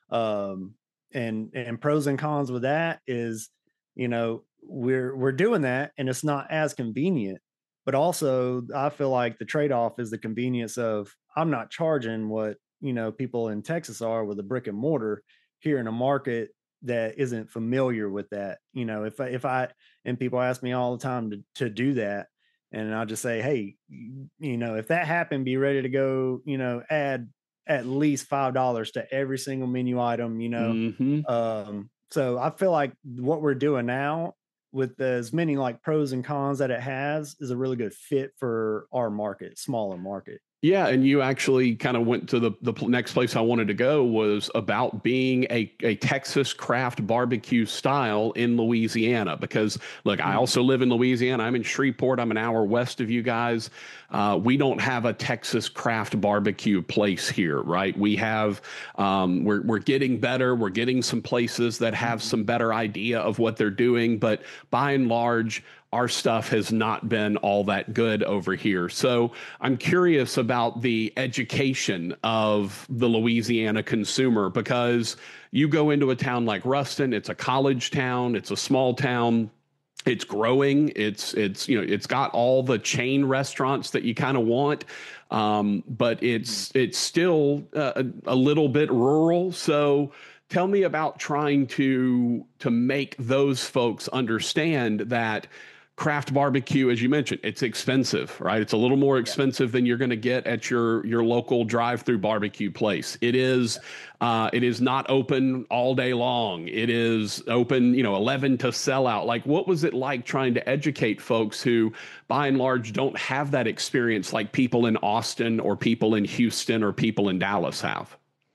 Um, and and pros and cons with that is, you know, we're we're doing that, and it's not as convenient. But also, I feel like the trade-off is the convenience of I'm not charging what, you know, people in Texas are with a brick and mortar here in a market that isn't familiar with that. You know, if I, if I, and people ask me all the time to, to do that. And I'll just say, hey, you know, if that happened, be ready to go, you know, add at least five dollars to every single menu item, you know? Mm-hmm. Um, so I feel like what we're doing now with as many like pros and cons that it has is a really good fit for our market, smaller market. Yeah, and you actually kind of went to the, the next place I wanted to go was about being a, a Texas craft barbecue style in Louisiana. Because, look, I also live in Louisiana. I'm in Shreveport. I'm an hour west of you guys. Uh, we don't have a Texas craft barbecue place here, right? We have, um, we're, we're getting better. We're getting some places that have some better idea of what they're doing. But by and large, our stuff has not been all that good over here. So I'm curious about the education of the Louisiana consumer, because you go into a town like Ruston, it's a college town, it's a small town. It's growing. It's, it's, you know, it's got all the chain restaurants that you kind of want. Um, but it's, it's still uh, a, a little bit rural. So tell me about trying to, to make those folks understand that craft barbecue, as you mentioned, it's expensive, right? It's a little more expensive than you're going to get at your your local drive-through barbecue place. It is, uh, it is not open all day long. It is open, you know, eleven to sell out. Like, what was it like trying to educate folks who, by and large, don't have that experience like people in Austin or people in Houston or people in Dallas have?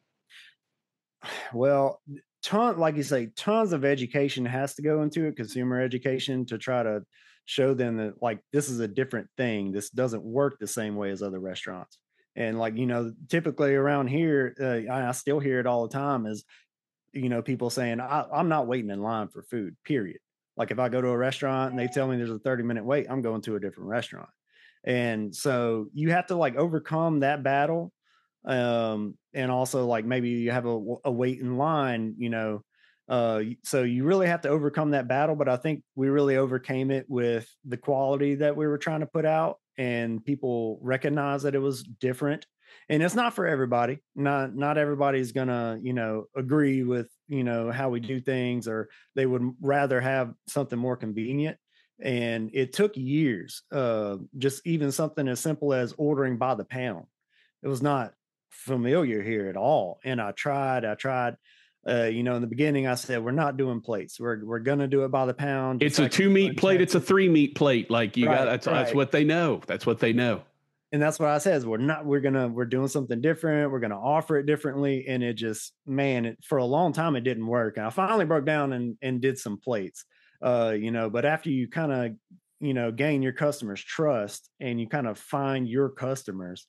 Well, ton, like you say, tons of education has to go into it, consumer education, to try to show them that like this is a different thing. This doesn't work the same way as other restaurants. And like, you know, typically around here, uh, I still hear it all the time is, you know, people saying, I, I'm not waiting in line for food, period. Like if I go to a restaurant and they tell me there's a thirty minute wait, I'm going to a different restaurant. And so you have to like overcome that battle. Um, and also like maybe you have a, a wait in line, you know, uh, so you really have to overcome that battle. But I think we really overcame it with the quality that we were trying to put out, and people recognize that it was different. And it's not for everybody. Not not everybody's gonna, you know, agree with you know, how we do things, or they would rather have something more convenient. And it took years, uh, just even something as simple as ordering by the pound. It was not familiar here at all. And I tried, I tried, uh, you know, in the beginning, I said, we're not doing plates. We're, we're going to do it by the pound. It's a like two meat plate. It's a three meat plate. Like you got, right, that's, right. that's what they know. That's what they know. And that's what I said is we're not, we're going to, we're doing something different. We're going to offer it differently. And it just, man, it, for a long time, it didn't work. And I finally broke down and, and did some plates, uh, you know, but after you kind of, you know, gain your customers' trust and you kind of find your customers,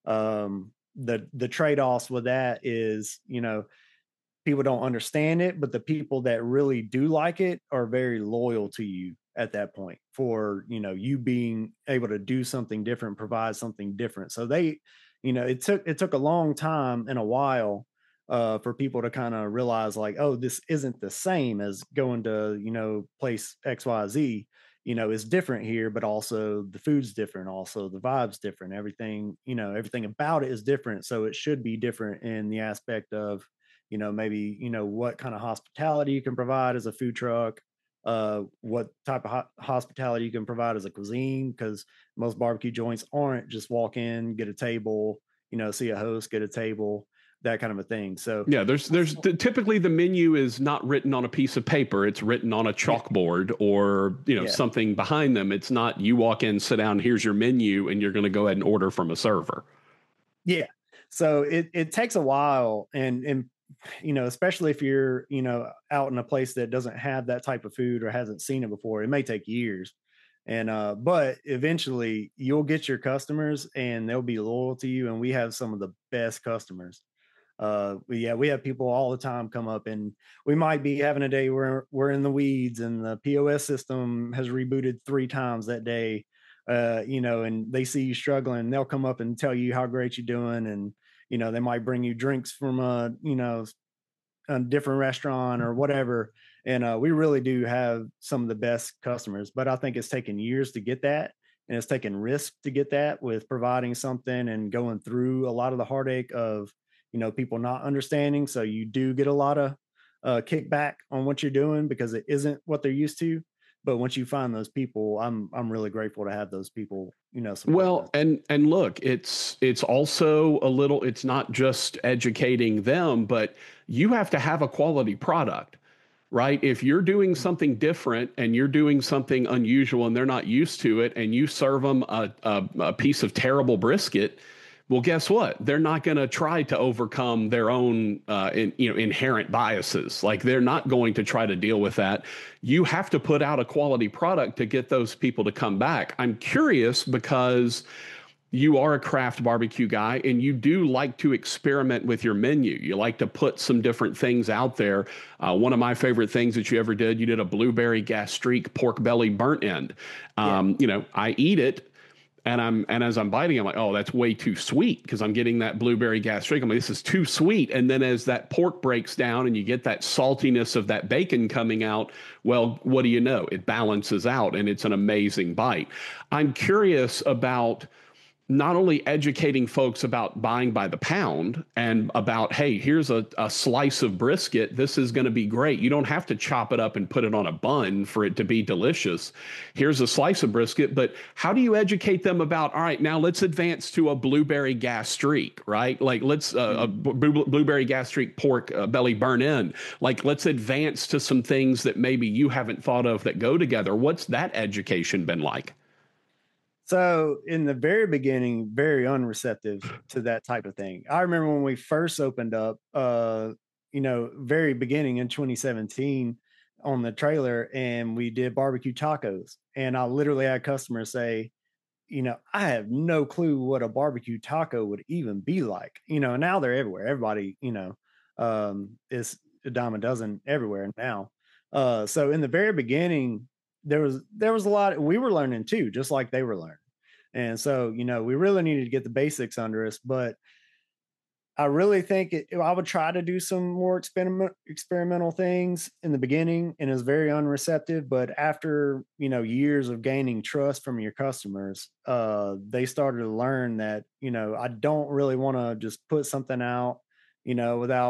um, the, the trade-offs with that is, you know, people don't understand it, but the people that really do like it are very loyal to you at that point for, you know, you being able to do something different, provide something different. So they, you know, it took it took a long time and a while uh for people to kind of realize like, oh, this isn't the same as going to, you know, place X Y Z. You know, it's different here, but also the food's different, also the vibe's different, everything, you know, everything about it is different. So it should be different in the aspect of, you know, maybe, you know, what kind of hospitality you can provide as a food truck, uh, what type of ho- hospitality you can provide as a cuisine, because most barbecue joints aren't just walk in, get a table, you know, see a host, get a table, that kind of a thing. So yeah, there's there's typically the menu is not written on a piece of paper. It's written on a chalkboard or, you know, yeah, something behind them. It's not you walk in, sit down, here's your menu, and you're going to go ahead and order from a server. yeah. So it it takes a while, and and you know, especially if you're, you know, out in a place that doesn't have that type of food or hasn't seen it before, it may take years. And uh, but eventually you'll get your customers and they'll be loyal to you. And we have some of the best customers. Uh, we, yeah, we have people all the time come up, and we might be having a day where we're in the weeds and the P O S system has rebooted three times that day. Uh, you know, and they see you struggling, they'll come up and tell you how great you're doing, and you know, they might bring you drinks from a, you know, a different restaurant or whatever. And uh, we really do have some of the best customers, but I think it's taken years to get that. And it's taken risk to get that with providing something and going through a lot of the heartache of, you know, people not understanding. So you do get a lot of uh, kickback on what you're doing because it isn't what they're used to. But once you find those people, I'm I'm really grateful to have those people, you know, support us. Well, and and look, it's it's also a little, it's not just educating them, but you have to have a quality product, right? If you're doing something different and you're doing something unusual and they're not used to it, and you serve them a, a, a piece of terrible brisket, well, guess what? They're not going to try to overcome their own, uh, in, you know, inherent biases. Like they're not going to try to deal with that. You have to put out a quality product to get those people to come back. I'm curious because you are a craft barbecue guy and you do like to experiment with your menu. You like to put some different things out there. Uh, one of my favorite things that you ever did, you did a blueberry gastrique pork belly burnt end. Um, yeah. You know, I eat it. And I'm and as I'm biting, I'm like, oh, that's way too sweet because I'm getting that blueberry gastrique. I'm like, this is too sweet. And then as that pork breaks down and you get that saltiness of that bacon coming out, well, what do you know? It balances out and it's an amazing bite. I'm curious about not only educating folks about buying by the pound and about, hey, here's a, a slice of brisket. This is going to be great. You don't have to chop it up and put it on a bun for it to be delicious. Here's a slice of brisket. But how do you educate them about, all right, now let's advance to a blueberry gastrique, right? Like let's, uh, a b- blueberry gastrique pork uh, belly burn in. Like let's advance to some things that maybe you haven't thought of that go together. What's that education been like? So in the very beginning, very unreceptive to that type of thing. I remember when we first opened up, uh, you know, very beginning in twenty seventeen on the trailer, and we did barbecue tacos. And I literally had customers say, you know, I have no clue what a barbecue taco would even be like. You know, now they're everywhere. Everybody, you know, um, is a dime a dozen everywhere now. Uh, so in the very beginning, there was there was a lot we were learning too, just like they were learning. And so, you know, we really needed to get the basics under us, but I really think it, I would try to do some more experiment, experimental things in the beginning, and it's very unreceptive. But after, you know, years of gaining trust from your customers, uh, they started to learn that, you know, I don't really want to just put something out, you know, without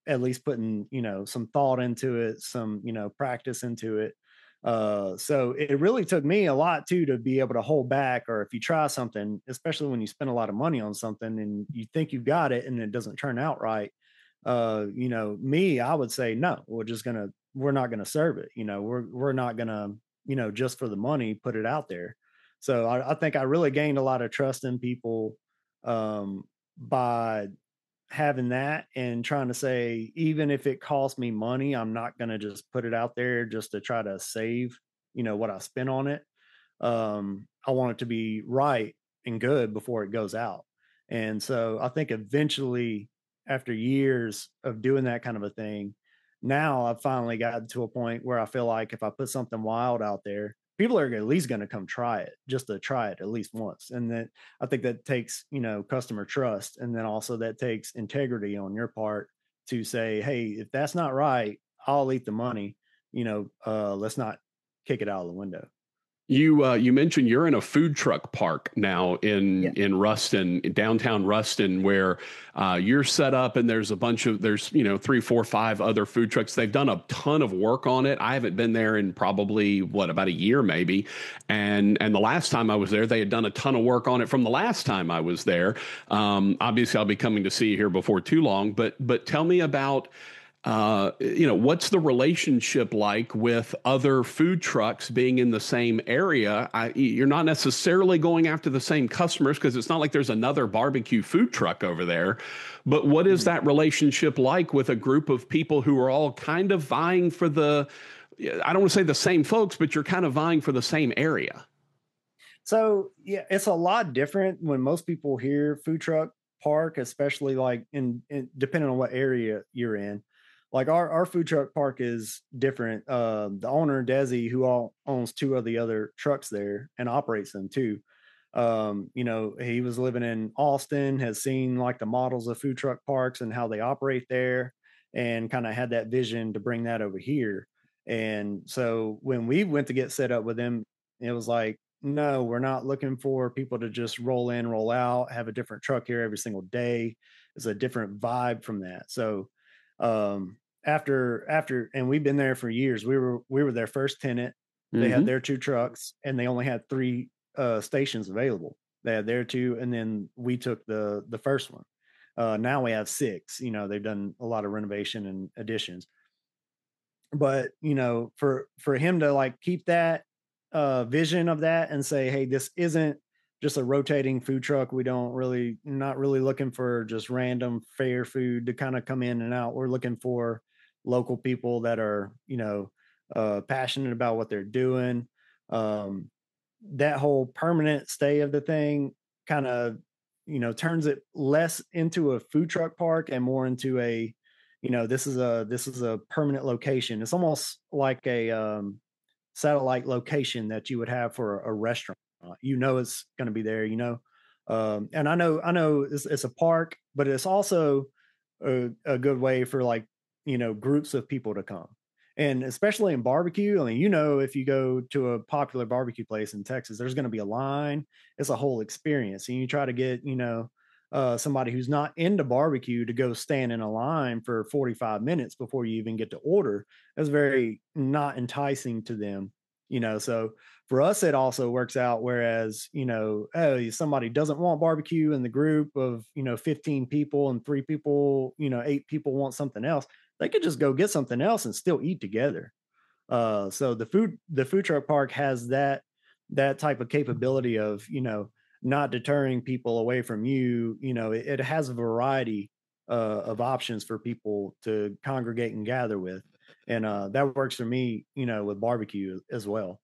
at least putting, you know, some thought into it, some, you know, practice into it. Uh, so it really took me a lot too to be able to hold back, or if you try something, especially when you spend a lot of money on something and you think you've got it and it doesn't turn out right. Uh, you know, me, I would say no, we're just gonna we're not gonna serve it. You know, we're we're not gonna, you know, just for the money, put it out there. So I, I think I really gained a lot of trust in people um by having that and trying to say, even if it costs me money, I'm not going to just put it out there just to try to save, you know, what I spent on it. Um, I want it to be right and good before it goes out. And so I think eventually, after years of doing that kind of a thing, now I've finally gotten to a point where I feel like if I put something wild out there, people are at least going to come try it, just to try it at least once. And then I think that takes, you know, customer trust. And then also that takes integrity on your part to say, hey, if that's not right, I'll eat the money. You know, uh, let's not kick it out of the window. You uh, you mentioned you're in a food truck park now in Yeah. in Ruston, in downtown Ruston, where uh, you're set up, and there's a bunch of there's you know three, four, five other food trucks. They've done a ton of work on it. I haven't been there in probably what about a year maybe, and and the last time I was there, they had done a ton of work on it from the last time I was there. Um, obviously, I'll be coming to see you here before too long, but but tell me about uh, you know, what's the relationship like with other food trucks being in the same area? I, you're not necessarily going after the same customers because it's not like there's another barbecue food truck over there. But what is Mhm. that relationship like with a group of people who are all kind of vying for the, I don't want to say the same folks, but you're kind of vying for the same area? So yeah, it's a lot different when most people hear food truck park, especially like in, in depending on what area you're in. Like our, our food truck park is different. Uh, the owner, Desi, who all owns two of the other trucks there and operates them too. Um, you know, he was living in Austin, has seen like the models of food truck parks and how they operate there, and kind of had that vision to bring that over here. And so when we went to get set up with him, it was like, no, we're not looking for people to just roll in, roll out, have a different truck here every single day. It's a different vibe from that. So um after after and we've been there for years. We were we were their first tenant. They had Hmm. their two trucks and they only had three uh stations available. They had their two and then we took the the first one. Uh now we have six. You know, they've done a lot of renovation and additions. But, you know, for for him to like keep that uh vision of that and say, hey, this isn't just a rotating food truck. We don't really not really looking for just random fair food to kind of come in and out. We're looking for local people that are, you know, uh passionate about what they're doing. Um that whole permanent stay of the thing kind of, you know, turns it less into a food truck park and more into a, you know, this is a this is a permanent location. It's almost like a um satellite location that you would have for a, a restaurant. You know it's going to be there, you know. Um and I know I know it's, it's a park, but it's also a, a good way for like, you know, groups of people to come. And especially in barbecue, I mean, you know, if you go to a popular barbecue place in Texas, there's going to be a line. It's a whole experience. And you try to get, you know, uh, somebody who's not into barbecue to go stand in a line for forty-five minutes before you even get to order. That's very not enticing to them, you know. So for us, it also works out. Whereas, you know, oh, somebody doesn't want barbecue in the group of, you know, fifteen people and three people, you know, eight people want something else, they could just go get something else and still eat together. Uh, so the food the food truck park has that that type of capability of, you know, not deterring people away from you. You know, it, it has a variety uh, of options for people to congregate and gather with, and uh, that works for me. You know, with barbecue as well.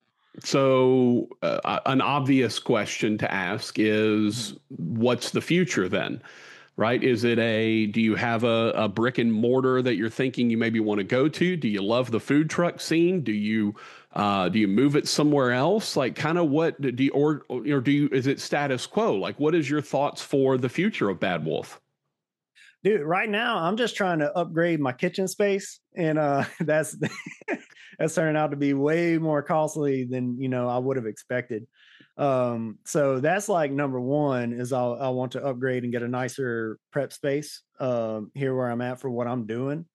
So, uh, an obvious question to ask is what's the future then? Right? Is it a, do you have a, a brick and mortar that you're thinking you maybe want to go to? Do you love the food truck scene? Do you, uh, do you move it somewhere else? Like kind of what do you, or, or do you, is it status quo? Like what is your thoughts for the future of Bad Wolf? Dude, right now I'm just trying to upgrade my kitchen space, and uh, that's that's turning out to be way more costly than, you know, I would have expected. Um, so that's like number one is I'll, I want to upgrade and get a nicer prep space um, here where I'm at for what I'm doing.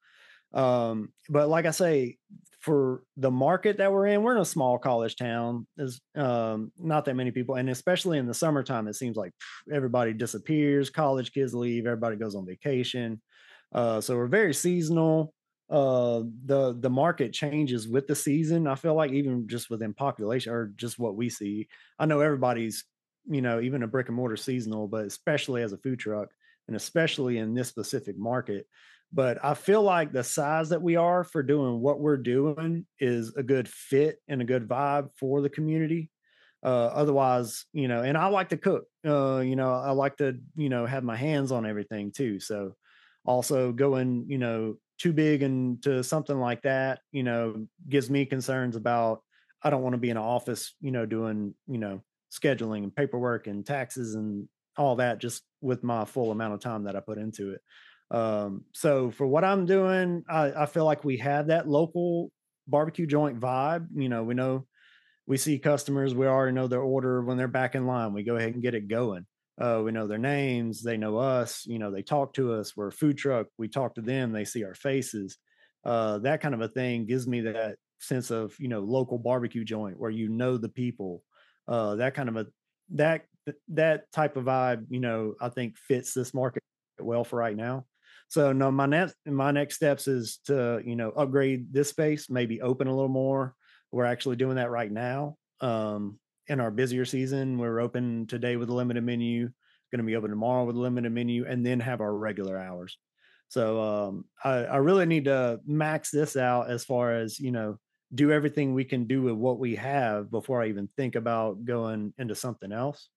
Um, but like I say, for the market that we're in, we're in a small college town. There's um, not that many people, and especially in the summertime, it seems like pff, everybody disappears. College kids leave. Everybody goes on vacation. Uh, so we're very seasonal. Uh, the the market changes with the season. I feel like even just within population or just what we see. I know everybody's, you know, even a brick and mortar seasonal, but especially as a food truck, and especially in this specific market, but I feel like the size that we are for doing what we're doing is a good fit and a good vibe for the community. Uh, otherwise, you know, and I like to cook. Uh, you know, I like to, you know, have my hands on everything too. So also going, you know, too big into something like that, you know, gives me concerns about I don't want to be in an office, you know, doing, you know, scheduling and paperwork and taxes and all that just with my full amount of time that I put into it. Um, so for what I'm doing, I, I feel like we have that local barbecue joint vibe. You know, we know we see customers, we already know their order when they're back in line. We go ahead and get it going. Uh, we know their names, they know us, you know, they talk to us. We're a food truck, we talk to them, they see our faces. Uh, that kind of a thing gives me that sense of, you know, local barbecue joint where you know the people. Uh, that kind of a that that type of vibe, you know, I think fits this market well for right now. So no, my next my next steps is to, you know, upgrade this space, maybe open a little more. We're actually doing that right now. Um, in our busier season, we're open today with a limited menu, going to be open tomorrow with a limited menu, and then have our regular hours. So um, I, I really need to max this out as far as, you know, do everything we can do with what we have before I even think about going into something else.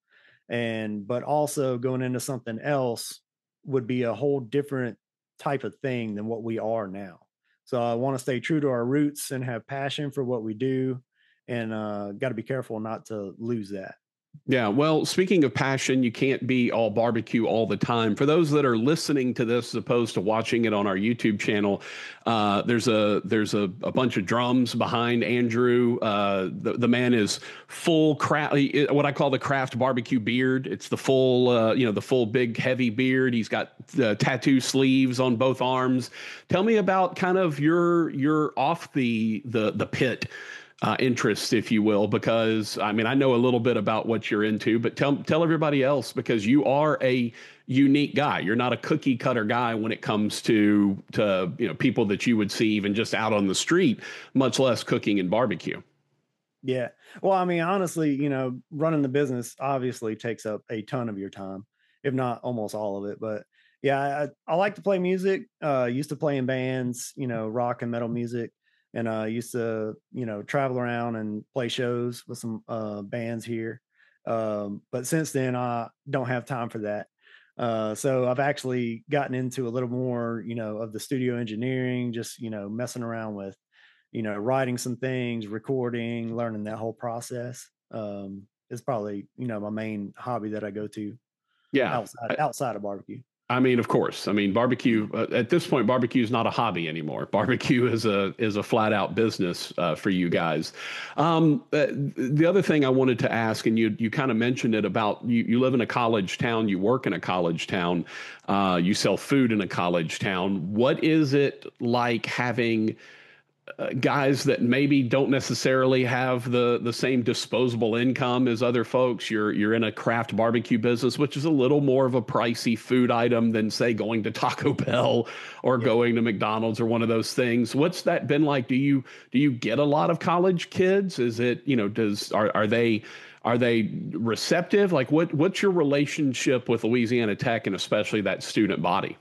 And but also going into something else would be a whole different type of thing than what we are now. So I want to stay true to our roots and have passion for what we do, and uh, got to be careful not to lose that. Yeah, well, speaking of passion, you can't be all barbecue all the time. For those that are listening to this as opposed to watching it on our YouTube channel, uh, there's a there's a, a bunch of drums behind Andrew. Uh, the the man is full craft, what I call the craft barbecue beard. It's the full, uh, you know, the full big heavy beard. He's got the tattoo sleeves on both arms. Tell me about kind of your your off the the the pit uh, interests, if you will, because I mean, I know a little bit about what you're into, but tell tell everybody else, because you are a unique guy. You're not a cookie cutter guy when it comes to to you know people that you would see even just out on the street, much less cooking and barbecue. Yeah. Well, I mean, honestly, you know, running the business obviously takes up a ton of your time, if not almost all of it. But yeah, I, I like to play music. Uh, used to play in bands, you know, rock and metal music, and uh, used to, you know, travel around and play shows with some uh, bands here. Um, but since then, I don't have time for that. Uh, so I've actually gotten into a little more, you know, of the studio engineering, just, you know, messing around with, you know, writing some things, recording, learning that whole process. Um, is probably, you know, my main hobby that I go to Yeah. outside outside of barbecue. I mean, of course. I mean, barbecue uh, at this point, barbecue is not a hobby anymore. Barbecue is a is a flat out business uh, for you guys. Um, uh, the other thing I wanted to ask, and you you kind of mentioned it about you, you live in a college town, you work in a college town, uh, you sell food in a college town. What is it like having uh, guys that maybe don't necessarily have the the same disposable income as other folks? You're you're in a craft barbecue business, which is a little more of a pricey food item than say going to Taco Bell or Yeah. going to McDonald's or one of those things. What's that been like? Do you do you get a lot of college kids? Is it, you know, does are are they are they receptive? Like what what's your relationship with Louisiana Tech and especially that student body?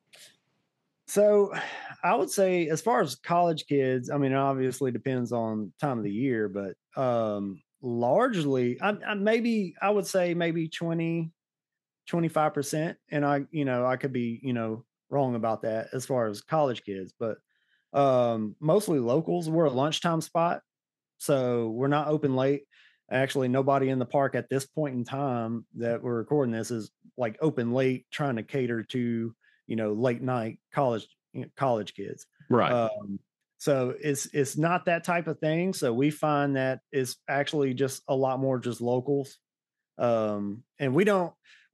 So I would say as far as college kids, I mean, it obviously depends on time of the year, but um largely I, I maybe I would say maybe twenty twenty-five percent, and I, you know, I could be, you know, wrong about that as far as college kids, but um mostly locals. We're a lunchtime spot, so we're not open late. Actually, nobody in the park at this point in time that we're recording this is like open late trying to cater to, you know, late night college, you know, college kids. Right. Um so it's it's not that type of thing. So we find that it's actually just a lot more just locals. Um and we don't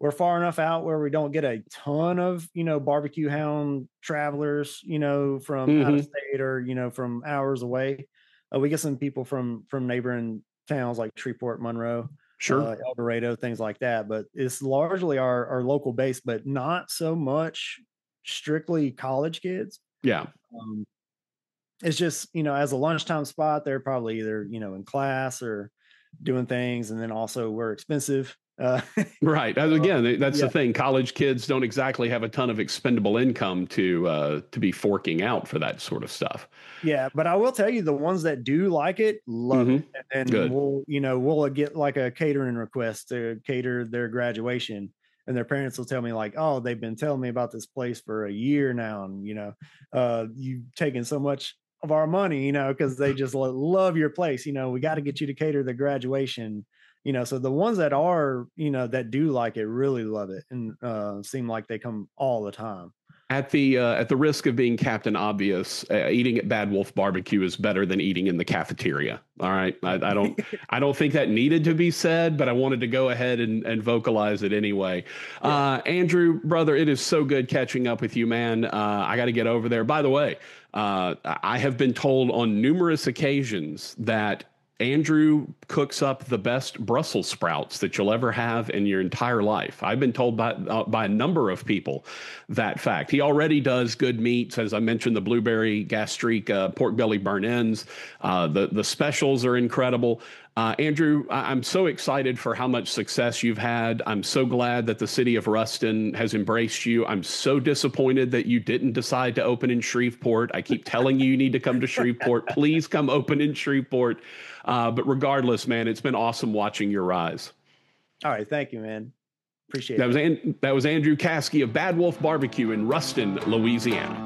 we're far enough out where we don't get a ton of, you know, barbecue hound travelers, you know, from mm-hmm. out of state or, you know, from hours away. Uh, we get some people from, from neighboring towns like Shreveport, Monroe, sure, uh, El Dorado, things like that. But it's largely our, our local base, but not so much strictly college kids. Yeah. Um, it's just, you know, as a lunchtime spot, they're probably either, you know, in class or doing things. And then also we're expensive. Uh, right. Again, that's yeah. the thing. College kids don't exactly have a ton of expendable income to uh, to be forking out for that sort of stuff. Yeah, but I will tell you, the ones that do like it love mm-hmm. it, and Good. we'll you know we'll get like a catering request to cater their graduation, and their parents will tell me like, oh, they've been telling me about this place for a year now, and you know, uh, you've taken so much of our money, you know, because they just love your place. You know, we got to get you to cater the graduation. You know, so the ones that are, you know, that do like it really love it and uh, seem like they come all the time. At the uh, at the risk of being Captain Obvious, uh, eating at Bad Wolf Barbecue is better than eating in the cafeteria. All right, I, I don't I don't think that needed to be said, but I wanted to go ahead and, and vocalize it anyway. Yeah. Uh, Andrew, brother, it is so good catching up with you, man. Uh, I got to get over there. By the way, uh, I have been told on numerous occasions that Andrew cooks up the best Brussels sprouts that you'll ever have in your entire life. I've been told by uh, by a number of people that fact. He already does good meats, as I mentioned, the blueberry gastrique, uh, pork belly burn ends. Uh, the the specials are incredible. Uh, Andrew, I- I'm so excited for how much success you've had. I'm so glad that the city of Ruston has embraced you. I'm so disappointed that you didn't decide to open in Shreveport. I keep telling you you need to come to Shreveport. Please come open in Shreveport. Uh, but regardless, man, it's been awesome watching your rise. All right. Thank you, man. Appreciate that it. Was An- that was Andrew Caskey of Bad Wolf Barbecue in Ruston, Louisiana.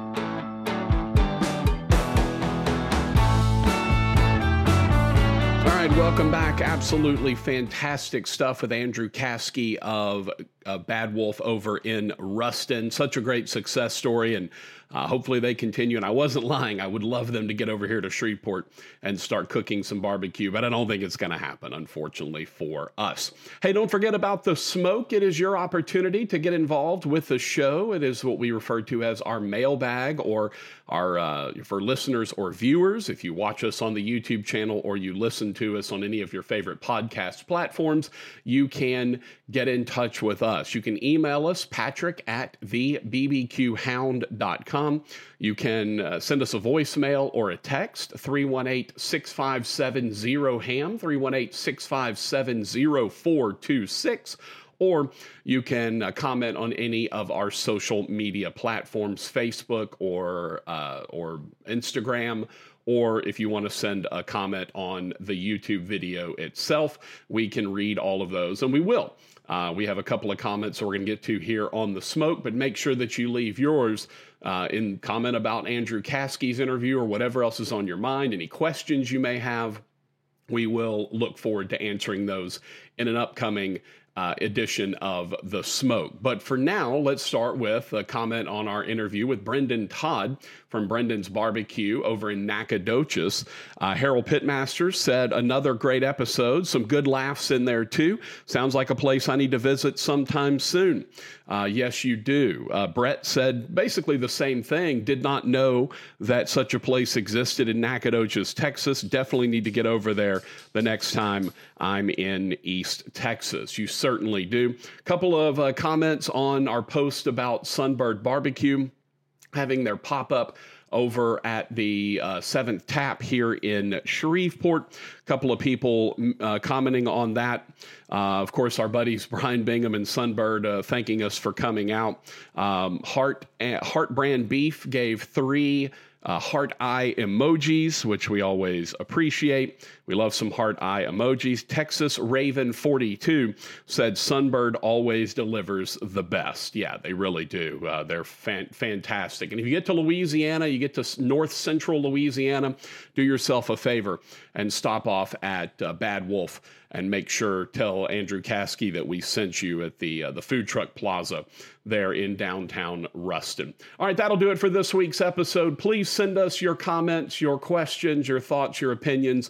Welcome back. Absolutely fantastic stuff with Andrew Caskey of uh, Bad Wolf over in Ruston. Such a great success story, and uh, hopefully they continue. And I wasn't lying. I would love them to get over here to Shreveport and start cooking some barbecue, but I don't think it's going to happen, unfortunately, for us. Hey, don't forget about the smoke. It is your opportunity to get involved with the show. It is what we refer to as our mailbag, or our uh, for listeners or viewers. If you watch us on the YouTube channel or you listen to us on any of your favorite podcast platforms, you can get in touch with us. You can email us, Patrick at the b b q hound dot com. You can uh, send us a voicemail or a text, three one eight, six five seven, zero ham, three one eight, six five seven, zero four two six. Or you can uh, comment on any of our social media platforms, Facebook or uh, or Instagram. Or if you want to send a comment on the YouTube video itself, we can read all of those, and we will. Uh, we have a couple of comments that we're going to get to here on the smoke, but make sure that you leave yours uh, in comment about Andrew Caskey's interview or whatever else is on your mind, any questions you may have. We will look forward to answering those in an upcoming Uh, edition of The Smoke. But for now, let's start with a comment on our interview with Brendan Todd from Brendan's Barbecue over in Nacogdoches. Uh, Harold Pitmaster said, another great episode, some good laughs in there too. Sounds like a place I need to visit sometime soon. Uh, yes, you do. Uh, Brett said basically the same thing, did not know that such a place existed in Nacogdoches, Texas. Definitely need to get over there the next time I'm in East Texas. You certainly do. A couple of uh, comments on our post about Sunbird Barbecue having their pop-up over at the uh, Seventh Tap here in Shreveport. A couple of people uh, commenting on that. Uh, of course, our buddies Brian Bingham and Sunbird uh, thanking us for coming out. Um, Heart, uh, Heart Brand Beef gave three Uh, heart eye emojis, which we always appreciate. We love some heart eye emojis. Texas Raven forty-two said Sunbird always delivers the best. Yeah, they really do. Uh, they're fan- fantastic. And if you get to Louisiana, you get to north central Louisiana, do yourself a favor and stop off at uh, Bad Wolf and make sure, tell Andrew Caskey that we sent you at the uh, the food truck plaza there in downtown Ruston. All right, that'll do it for this week's episode. Please send us your comments, your questions, your thoughts, your opinions for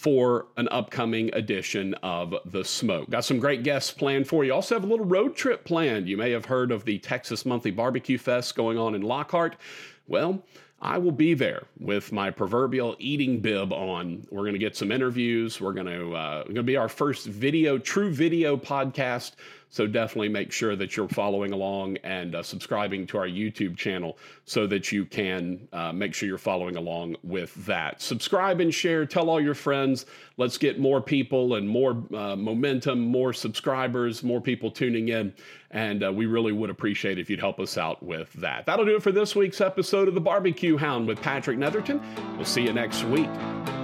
for an upcoming edition of The Smoke. Got some great guests planned for you. Also have a little road trip planned. You may have heard of the Texas Monthly Barbecue Fest going on in Lockhart. Well, I will be there with my proverbial eating bib on. We're going to get some interviews. We're going to uh, going to be our first video, true video podcast. So definitely make sure that you're following along and uh, subscribing to our YouTube channel so that you can uh, make sure you're following along with that. Subscribe and share. Tell all your friends. Let's get more people and more uh, momentum, more subscribers, more people tuning in. And uh, we really would appreciate if you'd help us out with that. That'll do it for this week's episode of The Barbecue Hound with Patrick Netherton. We'll see you next week.